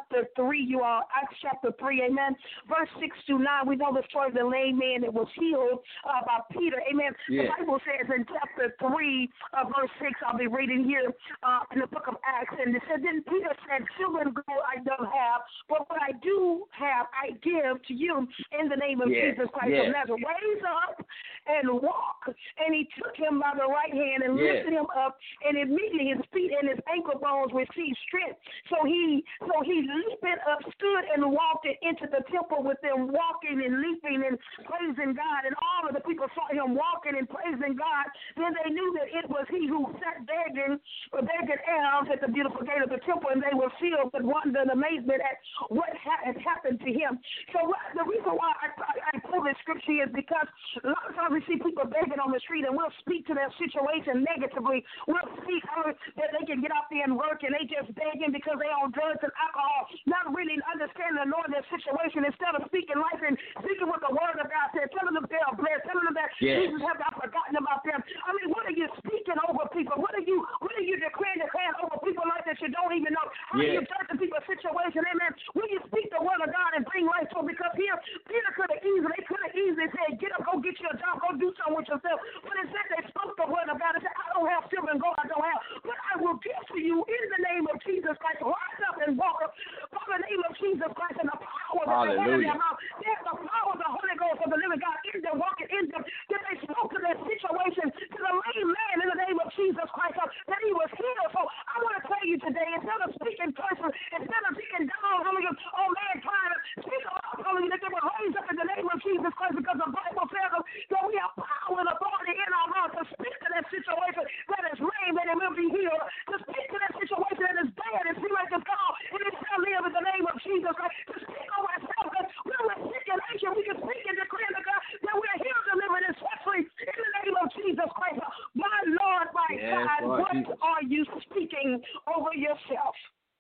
Speaker 3: chapter three, you all, Acts chapter three, amen, verse six to nine. We know the story of the lame man that was healed uh, by Peter, amen.
Speaker 5: Yeah.
Speaker 3: The Bible says in chapter three, uh, verse six, I'll be reading here uh, in the book of Acts, and it said, then Peter said, silver and gold I don't have, but what I do have I give to you in the name of
Speaker 5: yeah.
Speaker 3: Jesus Christ
Speaker 5: yeah.
Speaker 3: of Nazareth. Raise up and walk. And he took him by the right hand and
Speaker 5: yeah.
Speaker 3: lifted him up, and immediately his feet and his ankle bones received strength. So he so he leaping up, stood and walked into the temple with them, walking and leaping and praising God. And all of the people saw him walking and praising God. Then they knew that it was he who sat begging or begging alms at the beautiful gate of the temple, and they were filled with wonder and amazement at what had happened to him. So what, the reason why I, I, I pull this scripture is because a lot of times we see people begging on the street, and we'll speak to their situation negatively. We'll speak how that they can get out there and work, and they just begging because they on drugs and alcohol, not really understanding or knowing their situation. Instead of speaking life and speaking with the word of God, they're telling them they're blessed, telling them that
Speaker 5: yeah.
Speaker 3: Jesus has not forgotten about them. I mean, what are you speaking over people? What are you what are you declaring, declaring over people like that you don't even know? How
Speaker 5: yeah.
Speaker 3: are you judging people's situation? Amen. When you speak the word of God and bring life to them, because here Peter could have easily, they could have easily said, get up, go get you a job, go do something with yourself. But instead they spoke the word of God and said, I don't have silver and gold, I don't have, but I will give to you in the name of Jesus Christ. Rise up and walk up by the name of Jesus Christ and the power that they have in their mouth. There's the power of the Holy Ghost of the living God in them, walking in them. That they spoke to their situation, to the lame man in the name of Jesus Christ, uh, that he was healed. So I want to tell you today, instead of speaking curses, instead of speaking down, hallelujah, oh man, trying to speak up, hallelujah, that they will raise up in the name of Jesus Christ, because the Bible says that we have power and authority in our mouth to speak to that situation that is lame, that it will be healed, to speak to that situation that is dead and seem like it's gone, and it shall live in the name of Jesus Christ, to speak over ourselves that when we're sick and anxious, we can speak and declare to God that we are healed, delivered, and set free in the name of Jesus Christ. My Lord, my
Speaker 5: yes,
Speaker 3: God,
Speaker 5: Lord
Speaker 3: what
Speaker 5: Jesus.
Speaker 3: are you speaking over yourself?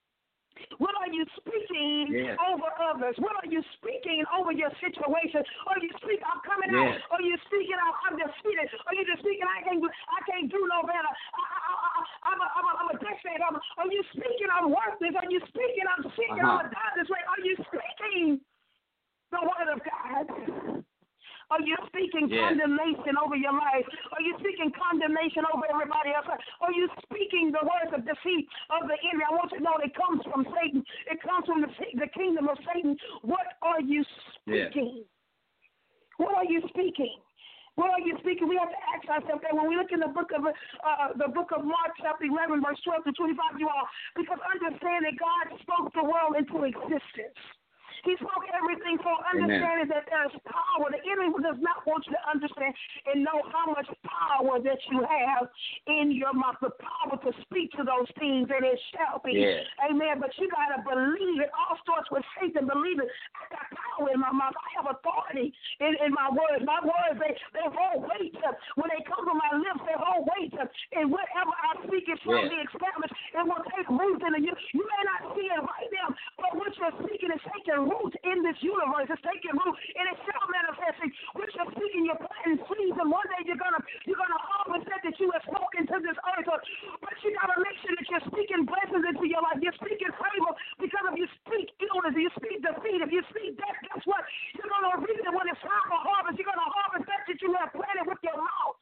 Speaker 3: What are you speaking
Speaker 5: yes.
Speaker 3: over others? What are you speaking over your situation? Are you speaking, I'm coming
Speaker 5: yes.
Speaker 3: out? Are you speaking out, I'm defeated? Are you just speaking, I can't, I can't do no better? I, I, I, I'm a, I'm a, I'm a deathbed. I'm a, are you speaking, I'm worthless? Are you speaking, I'm sick, uh-huh. I'm going to die this way? Are you speaking the word of God? Are you speaking
Speaker 5: yes.
Speaker 3: condemnation over your life? Are you speaking condemnation over everybody else? Are you speaking the words of defeat of the enemy? I want you to know it comes from Satan. It comes from the, the kingdom of Satan. What are you speaking? Yes. What are you speaking? What are you speaking? We have to ask ourselves that when we look in the book of uh, the book of Mark, chapter eleven, verse twelve to twenty-five, you all, because understand that God spoke the world into existence. He spoke everything for understanding Amen. That there's power. The enemy does not want you to understand and know how much power that you have in your mouth, the power to speak to those things, and it shall be.
Speaker 5: Yeah.
Speaker 3: Amen. But you got to believe it. All starts with faith and believing. I got power in my mouth. I have authority in, in my words. My words, they, they hold weight. When they come from my lips, they hold weight. And whatever I speak, it shall
Speaker 5: yeah.
Speaker 3: be established. It will take root in you. You may not see it right now, but what you're speaking is taking root in this universe. It's taking root, and it shall manifest. What you're speaking, you're planting seeds, and one day you're gonna you're gonna harvest that that you have spoken to this earth. But you gotta make sure that you're speaking blessings into your life. You're speaking favor, because if you speak illness, if you speak defeat, if you speak death, guess what? You're gonna reap it when it's time for harvest. You're gonna harvest that that you have planted with your mouth.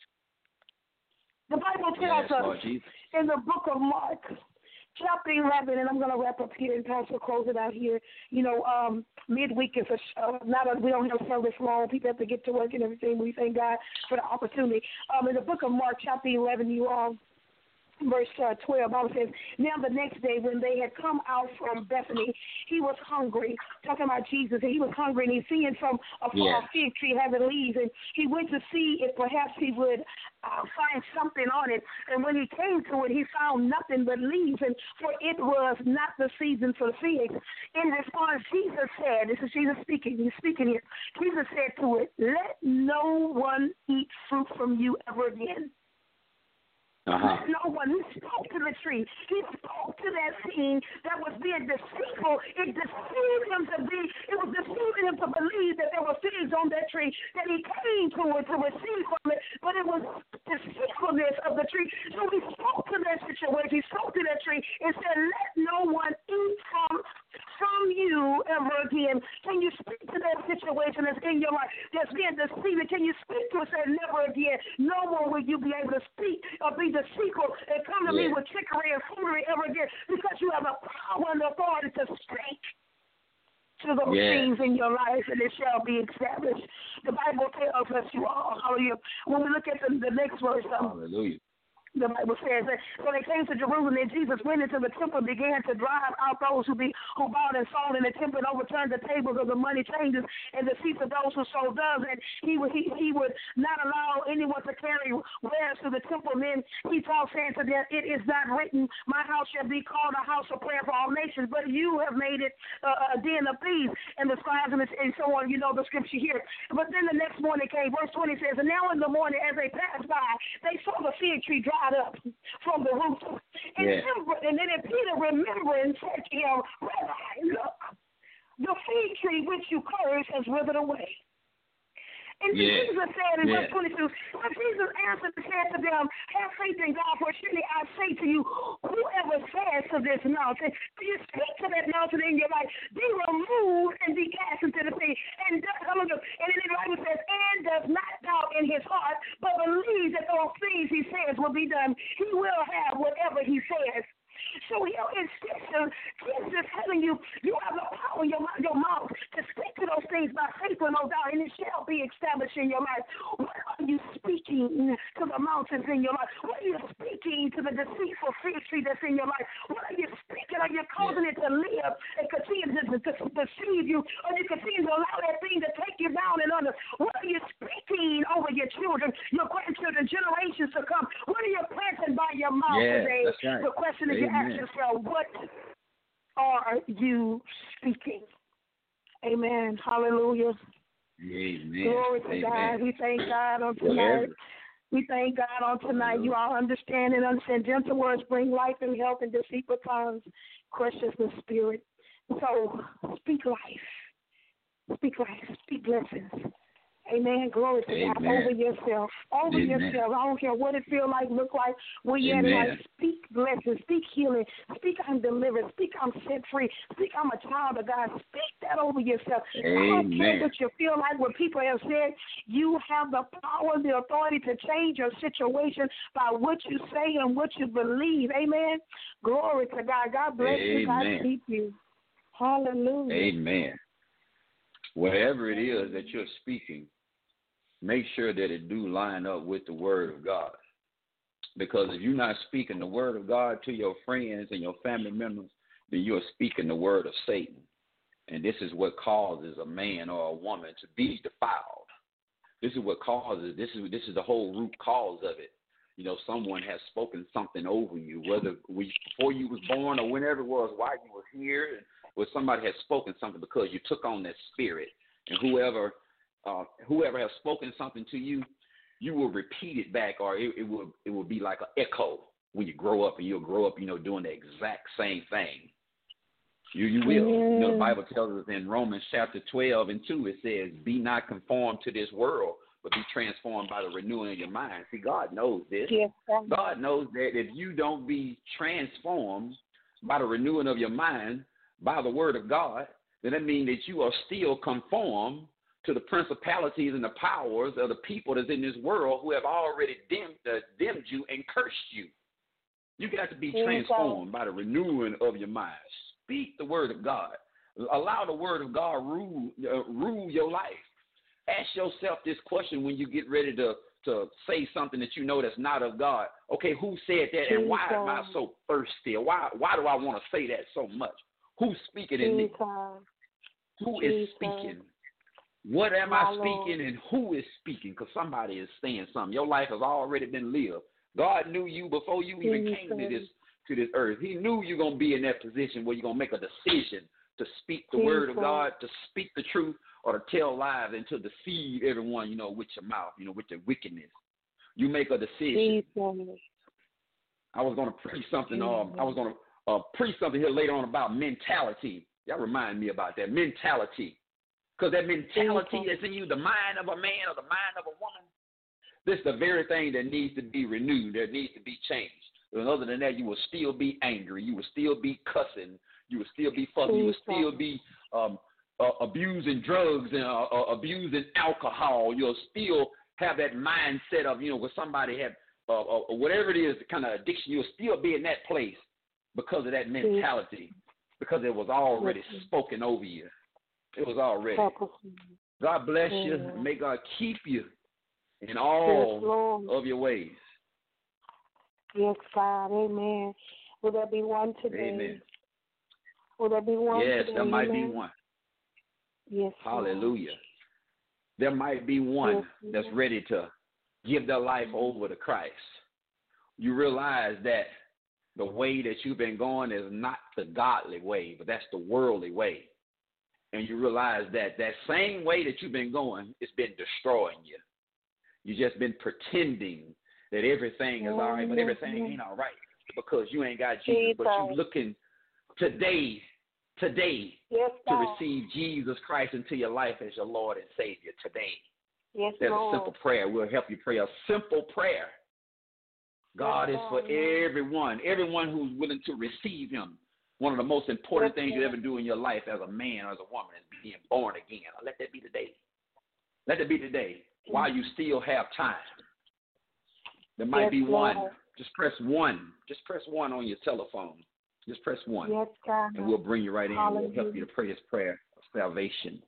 Speaker 3: The Bible tells
Speaker 5: yes,
Speaker 3: us
Speaker 5: Lord Jesus.
Speaker 3: in the book of Mark, chapter eleven, and I'm going to wrap up here and Pastor close it out here. You know, um, midweek is a uh, not a, we don't have service long. People have to get to work and everything. We thank God for the opportunity. Um, in the book of Mark, chapter eleven, you all. Verse uh, twelve, Bible says, now the next day when they had come out from Bethany, he was hungry, talking about Jesus, and he was hungry, and he's seeing from a far
Speaker 5: yes.
Speaker 3: fig tree having leaves, and he went to see if perhaps he would uh, find something on it, and when he came to it, he found nothing but leaves, and for it was not the season for figs. In response, Jesus said, this is Jesus speaking, he's speaking here, Jesus said to it, let no one eat fruit from you ever again.
Speaker 5: Uh-huh.
Speaker 3: No one. He spoke to the tree. He spoke to that thing that was being deceitful. It deceived him to be, it was deceiving him to believe that there were figs on that tree, that he came to it to receive from it, but it was deceitfulness of the tree. So he spoke to that situation. He spoke to that tree and said, let no one eat from, from can you speak to us? Say, never again. No more will you be able to speak or be deceitful and come to
Speaker 5: yeah.
Speaker 3: me with trickery and foolery ever again, because you have the power and the authority to speak to those
Speaker 5: yeah.
Speaker 3: things in your life, and it shall be established. The Bible tells us, you all, hallelujah. When we look at the, the next verse, um,
Speaker 5: hallelujah.
Speaker 3: The Bible says that so they came to Jerusalem, and Jesus went into the temple and began to drive out those who be who bought and sold in the temple, and overturned the tables of the money changers and the seats of those who sold doves. And he would he, he would not allow anyone to carry wares to the temple. And then he taught, saying to them, "It is not written, my house shall be called a house of prayer for all nations, but you have made it uh, a den of thieves." And the scribes and, the, and so on, you know the scripture here. But then the next morning came, verse twenty says, "And now in the morning, as they passed by, they saw the fig tree dry up from the roots." And,
Speaker 5: yeah.
Speaker 3: and then Peter, remembering, said to him, "Rabbi, look, the fig tree which you cursed has withered away." And
Speaker 5: yeah.
Speaker 3: Jesus said in
Speaker 5: yeah.
Speaker 3: verse twenty-two, but Jesus answered and said to them, "Have faith in God, for surely I say to you, whoever says to this mountain, do you speak to that mountain in your life, be removed and be cast into the sea." And does, and then the Bible says, "And does not doubt in his heart, but believes that those things he says will be done. He will have whatever he says." So, you know, it's just, Jesus is telling you, you have the power in your, your mouth to speak to those things by faith and no doubt, and it shall be established in your life. What are you speaking to the mountains in your life? What are you speaking to the deceitful fig tree that's in your life? What are you speaking? Are you causing it to live and continue to, to, to deceive you? Or you continue to allow that thing to take you down and under? What are you speaking over your children, your grandchildren, generations to come? What are you planting by your mouth
Speaker 5: yeah,
Speaker 3: today?
Speaker 5: That's right.
Speaker 3: The question is, ask yourself, what are you speaking? Amen. Hallelujah.
Speaker 5: Amen.
Speaker 3: Glory to
Speaker 5: Amen.
Speaker 3: God. We thank God on tonight.
Speaker 5: Whatever.
Speaker 3: We thank God on tonight. You all understand and understand. Gentle words bring life and health, and deceitful tongues crushes the spirit. So speak life. Speak life. Speak blessings. Amen. Glory to
Speaker 5: Amen.
Speaker 3: God. Over yourself. Over
Speaker 5: Amen.
Speaker 3: yourself. I don't care what it feel like, look like, where you're in life. Speak blessings. Speak healing. Speak I'm delivered. Speak I'm set free. Speak I'm a child of God. Speak that over yourself.
Speaker 5: Amen.
Speaker 3: I don't care what you feel like, what people have said. You have the power, the authority to change your situation by what you say and what you believe. Amen. Glory to God. God bless
Speaker 5: Amen.
Speaker 3: you. God keep you. Hallelujah.
Speaker 5: Amen. Whatever it is that you're speaking, make sure that it do line up with the word of God. Because if you're not speaking the word of God to your friends and your family members, then you're speaking the word of Satan. And this is what causes a man or a woman to be defiled. This is what causes, this is this is the whole root cause of it. You know, someone has spoken something over you, whether we, before you was born or whenever it was, while you were here, or somebody has spoken something because you took on that spirit. And whoever Uh, whoever has spoken something to you, you will repeat it back, or it, it will it will be like an echo when you grow up, and you'll grow up, you know, doing the exact same thing. You you will.
Speaker 3: Yeah.
Speaker 5: You know, the Bible tells us in Romans chapter twelve and two, it says, "Be not conformed to this world, but be transformed by the renewing of your mind." See, God knows this.
Speaker 3: Yes,
Speaker 5: God knows that if you don't be transformed by the renewing of your mind, by the word of God, then that means that you are still conformed to the principalities and the powers of the people that's in this world who have already dimmed, uh, dimmed you and cursed you. You got to be transformed by the renewing of your mind. Speak the word of God. Allow the word of God rule uh, rule your life. Ask yourself this question when you get ready to, to say something that you know that's not of God. Okay, who said that, and why am I so thirsty? Why why do I want to say that so much? Who's speaking in me? Who is speaking? What am I speaking, and who is speaking? Because somebody is saying something. Your life has already been lived. God knew you before you even came to this to this earth. He knew you're going to be in that position where you're going to make a decision to speak the word of God, to speak the truth, or to tell lies and to deceive everyone, you know, with your mouth, you know, with your wickedness. You make a decision. I was going to preach something. Um, I was going to uh, preach something here later on about mentality. Y'all remind me about that mentality. Because that mentality that's in you, the mind of a man or the mind of a woman, this is the very thing that needs to be renewed, that needs to be changed. And other than that, you will still be angry. You will still be cussing. You will still be fussing. You will still be um, uh, abusing drugs and uh, uh, abusing alcohol. You'll still have that mindset of, you know, where somebody have uh, uh, whatever it is, the kind of addiction, you'll still be in that place because of that mentality, because it was already spoken over you. It was already. God bless you. And may God keep you in all yes, of your ways.
Speaker 3: Yes, God. Amen. Will there be one today?
Speaker 5: Amen.
Speaker 3: Will there be one
Speaker 5: yes,
Speaker 3: today?
Speaker 5: there might
Speaker 3: Amen?
Speaker 5: be one.
Speaker 3: Yes.
Speaker 5: Hallelujah. Lord. There might be one yes, that's ready to give their life over to Christ. You realize that the way that you've been going is not the godly way, but that's the worldly way. And you realize that that same way that you've been going, it's been destroying you. You've just been pretending that everything is all right, but everything ain't all right because you ain't got Jesus. But you're looking today, today,
Speaker 3: yes,
Speaker 5: to receive Jesus Christ into your life as your Lord and Savior today.
Speaker 3: Yes,
Speaker 5: There's
Speaker 3: Lord.
Speaker 5: a simple prayer. We'll help you pray a simple prayer. God yes, is for Lord. everyone, everyone who's willing to receive him. One of the most important yes, things you ever do in your life as a man or as a woman is being born again. Let that be today. Let it be today while you still have time. There might
Speaker 3: yes,
Speaker 5: be one.
Speaker 3: Lord.
Speaker 5: Just press one. Just press one on your telephone. Just press one.
Speaker 3: Yes, God.
Speaker 5: And we'll bring you right in.
Speaker 3: Hallelujah.
Speaker 5: We'll help you to pray this prayer of salvation.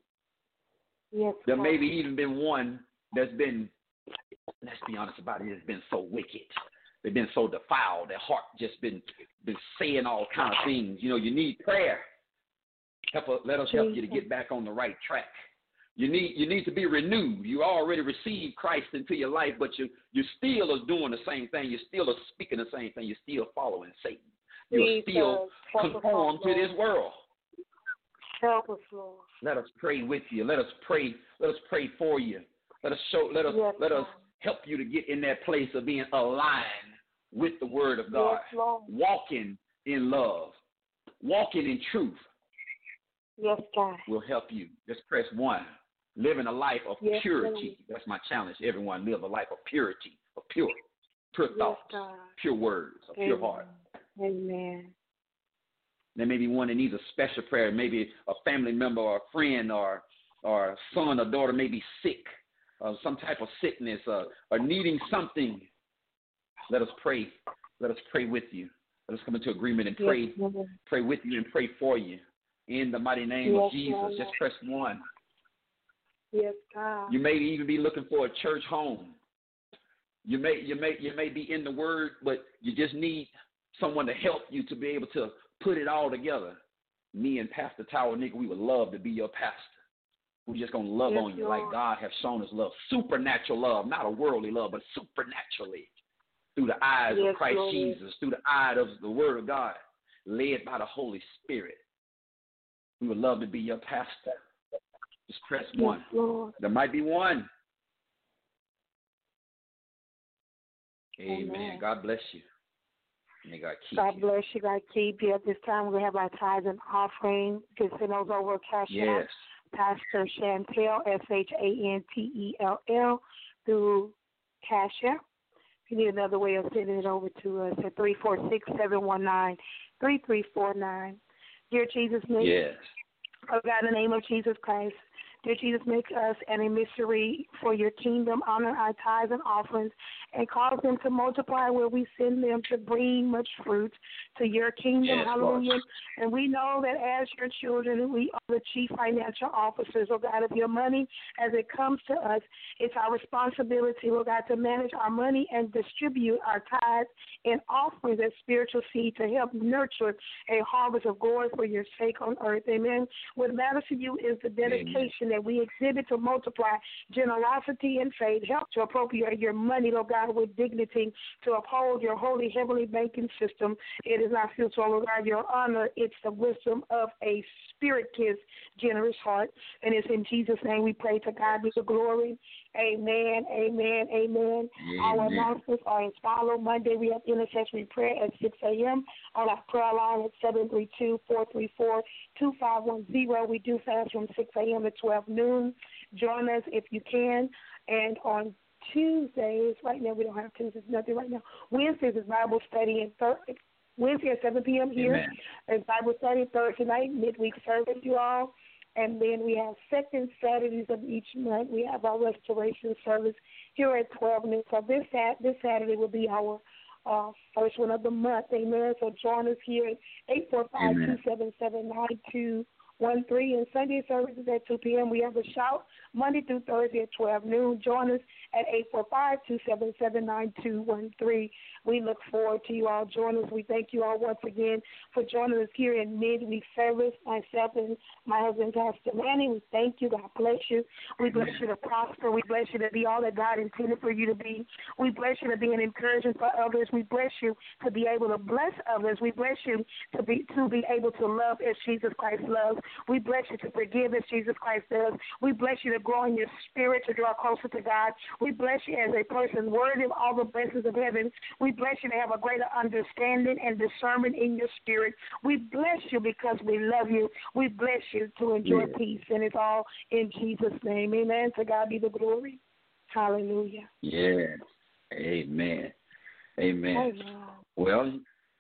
Speaker 3: Yes,
Speaker 5: there
Speaker 3: God.
Speaker 5: may be even been one that's been, let's be honest about it, it's been so wicked. They've been so defiled. Their heart just been been saying all kind of things. You know, you need prayer. Help us, let us help you to get back on the right track. You need you need to be renewed. You already received Christ into your life, but you you still are doing the same thing. You still are speaking the same thing. You're still following Satan. You're still conformed to this world.
Speaker 3: Help us, Lord.
Speaker 5: Let us pray with you. Let us pray. Let us pray for you. Let us show. Let us
Speaker 3: yes,
Speaker 5: let us help you to get in that place of being aligned with the Word of God,
Speaker 3: yes,
Speaker 5: walking in love, walking in truth.
Speaker 3: Yes, God.
Speaker 5: Will help you. Just press one. Living a life of
Speaker 3: yes,
Speaker 5: purity.
Speaker 3: God.
Speaker 5: That's my challenge. Everyone live a life of purity, of pure, pure
Speaker 3: yes,
Speaker 5: thoughts,
Speaker 3: God.
Speaker 5: pure words, a
Speaker 3: Amen.
Speaker 5: pure heart.
Speaker 3: Amen.
Speaker 5: There may be one that needs a special prayer. Maybe a family member or a friend or or son or daughter may be sick, uh, some type of sickness, uh, or needing something. Let us pray. Let us pray with you. Let us come into agreement and pray,
Speaker 3: yes,
Speaker 5: pray with you and pray for you. In the mighty name
Speaker 3: yes,
Speaker 5: of Jesus,
Speaker 3: Lord.
Speaker 5: just press one.
Speaker 3: Yes, God.
Speaker 5: You may even be looking for a church home. You may you may you may be in the Word, but you just need someone to help you to be able to put it all together. Me and Pastor Tower Nigga, we would love to be your pastor. We're just gonna love
Speaker 3: yes,
Speaker 5: on you
Speaker 3: Lord.
Speaker 5: like God has shown us love, supernatural love, not a worldly love, but supernaturally. Through the eyes
Speaker 3: yes,
Speaker 5: of Christ
Speaker 3: Lord.
Speaker 5: Jesus, through the eye of the Word of God, led by the Holy Spirit. We would love to be your pastor. Just press
Speaker 3: yes,
Speaker 5: one.
Speaker 3: Lord.
Speaker 5: There might be one. Amen.
Speaker 3: Amen.
Speaker 5: God bless you. May God keep
Speaker 3: God
Speaker 5: you.
Speaker 3: bless you. God keep you. At this time, we're going to have our tithes and offering. You can send those over cash
Speaker 5: Yes.
Speaker 3: out. Pastor Chantel, S H A N T E L L, through Cash App. If you need another way of sending it over to us at three four six, seven one nine, three three four nine. Dear Jesus, make,
Speaker 5: Yes.
Speaker 3: oh God, in the name of Jesus Christ, dear Jesus, make us an emissary for your kingdom. Honor our tithes and offerings and cause them to multiply where we send them to bring much fruit to your kingdom.
Speaker 5: Yes,
Speaker 3: Hallelujah.
Speaker 5: Lord.
Speaker 3: And we know that as your children, we are the chief financial officers, oh God, of your money. As it comes to us, it's our responsibility, oh God, to manage our money and distribute our tithes and offerings as spiritual seed to help nurture a harvest of glory for your sake on earth. Amen. What matters to you is the dedication Amen. That we exhibit to multiply generosity and faith. Help to appropriate your money, Lord God, with dignity to uphold your holy heavenly banking system. It is not future, Lord God, your honor. It's the wisdom of a spirit-kissed, generous heart. And it's in Jesus' name we pray. To God be the glory. Amen, amen, amen.
Speaker 5: Amen.
Speaker 3: Our announcements are as follows. Monday we have intercessory prayer at six a.m. on our prayer line at seven three two, four three four, two five one zero. We do fast from six a.m. to twelve noon. Join us if you can. And on Tuesdays, right now we don't have Tuesdays, nothing right now. Wednesdays is Bible study and thir- Wednesday at seven p.m. here.
Speaker 5: Amen.
Speaker 3: It's Bible study Thursday night, midweek service, you all. And then we have second Saturdays of each month. We have our restoration service here at twelve noon. So this this Saturday will be our uh, first one of the month. Amen. So join us here at eight four five, two seven seven, nine two one three. And Sunday services at two p.m. We have a shout Monday through Thursday at twelve noon. Join us at eight four five, two seven seven, nine two one three. We look forward to you all joining us. We thank you all once again for joining us here in midweek service. Myself and my husband, Pastor Manny, we thank you. God bless you. We bless you to prosper. We bless you to be all that God intended for you to be. We bless you to be an encouragement for others. We bless you to be able to bless others. We bless you to be to be able to love as Jesus Christ loves. We bless you to forgive as Jesus Christ does. We bless you to grow in your spirit, to draw closer to God. We bless you as a person worthy of all the blessings of heaven. We bless you to have a greater understanding and discernment in your spirit. We bless you because we love you. We bless you to enjoy yeah. peace. And it's all in Jesus' name. Amen. To God be the glory. Hallelujah.
Speaker 5: Yeah. Amen. Amen. Amen. Well,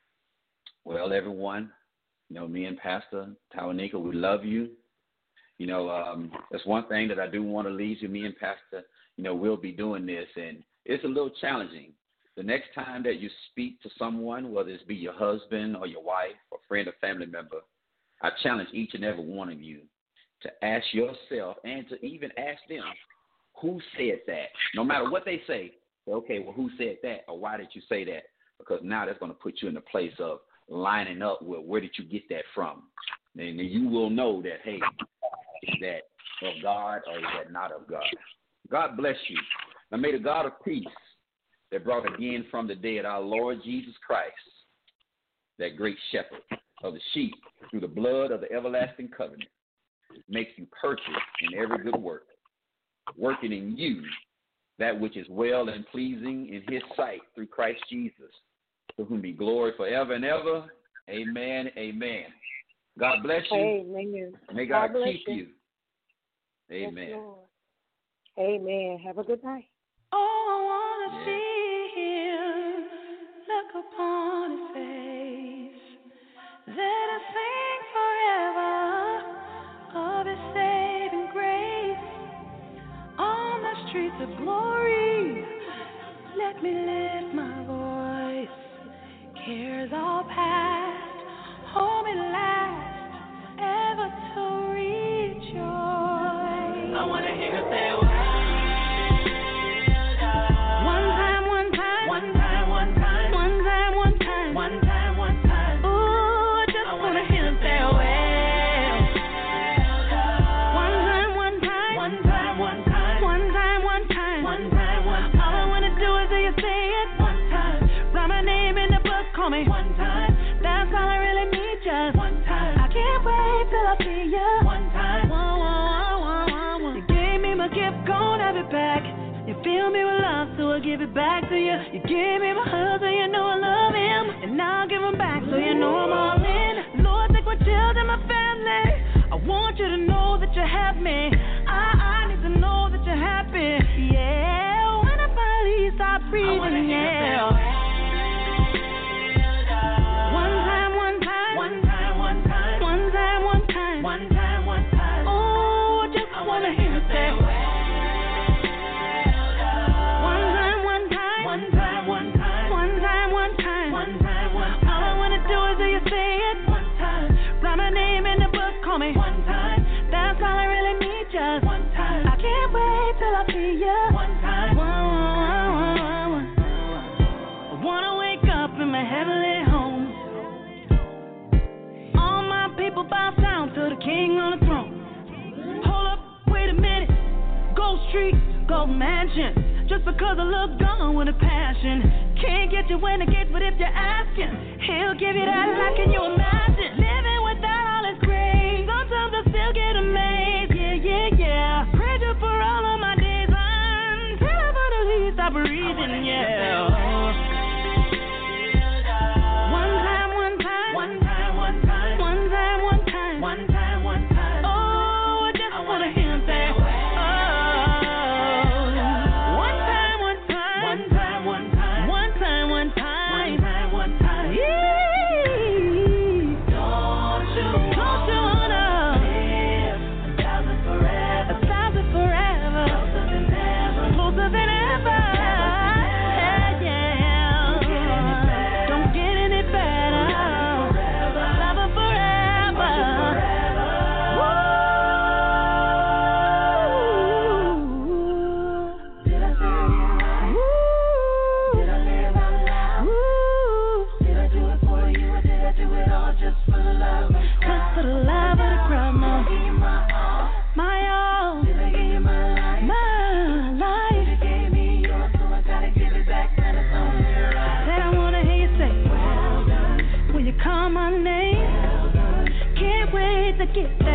Speaker 5: well, everyone, you know, me and Pastor Tawanika, we love you. You know, um, that's one thing that I do want to leave you. Me and Pastor, you know, we'll be doing this, and it's a little challenging. The next time that you speak to someone, whether it be your husband or your wife or friend or family member, I challenge each and every one of you to ask yourself and to even ask them, who said that? No matter what they say, okay, well, who said that, or why did you say that? Because now that's going to put you in the place of lining up with where did you get that from? And then you will know that, hey, is that of God or is that not of God? God bless you. Now may the God of peace that brought again from the dead our Lord Jesus Christ, that great shepherd of the sheep, through the blood of the everlasting covenant, make you perfect in every good work, working in you that which is well and pleasing in his sight through Christ Jesus, to whom be glory forever and ever. Amen, amen. God bless you.
Speaker 3: Amen.
Speaker 5: May God,
Speaker 3: God
Speaker 5: keep
Speaker 3: you.
Speaker 5: you. Amen.
Speaker 3: Yes, Lord. Amen. Have a good night.
Speaker 2: Oh, I want to see him look upon his face. Let us sing forever of his saving grace. On the streets of glory, let me lift my voice. Cares all past, hold me last, ever to rejoice. I want to hear her say, me one time, that's all I really need, just one time. I can't wait till I see you one time. Whoa, whoa, whoa, whoa, whoa. You gave me my gift, gon' have it back. You fill me with love, so I give it back to you. You gave me my husband, you know I love him, and now I'll give him back, so you know I'm all in. Lord, take my children, my family. I want you to know that you have me. I, I need to know that you're happy. Yeah, when I finally stop breathing, yeah. Me one time, that's all I really need, just one time. I can't wait till I see you one time. Whoa, whoa, whoa, whoa. I wanna wake up in my heavenly home. All my people bow down to the King on the throne. Hold up, wait a minute. Gold Street, Gold Mansion. Just because I look gone with a passion. Can't get you when I get, but if you're asking, he'll give you that. Like, can you imagine living without all his grace? Sometimes I still get amazed, yeah, yeah, yeah. Praise you for all of my days until I finally stop breathing, yeah. One time, one time, one time, one time, one time, one time, one time, one time. Oh, I just wanna hear him say, oh. One time, one time, one time, one time, one time, one time, one time, one time. Yeah.
Speaker 7: get down.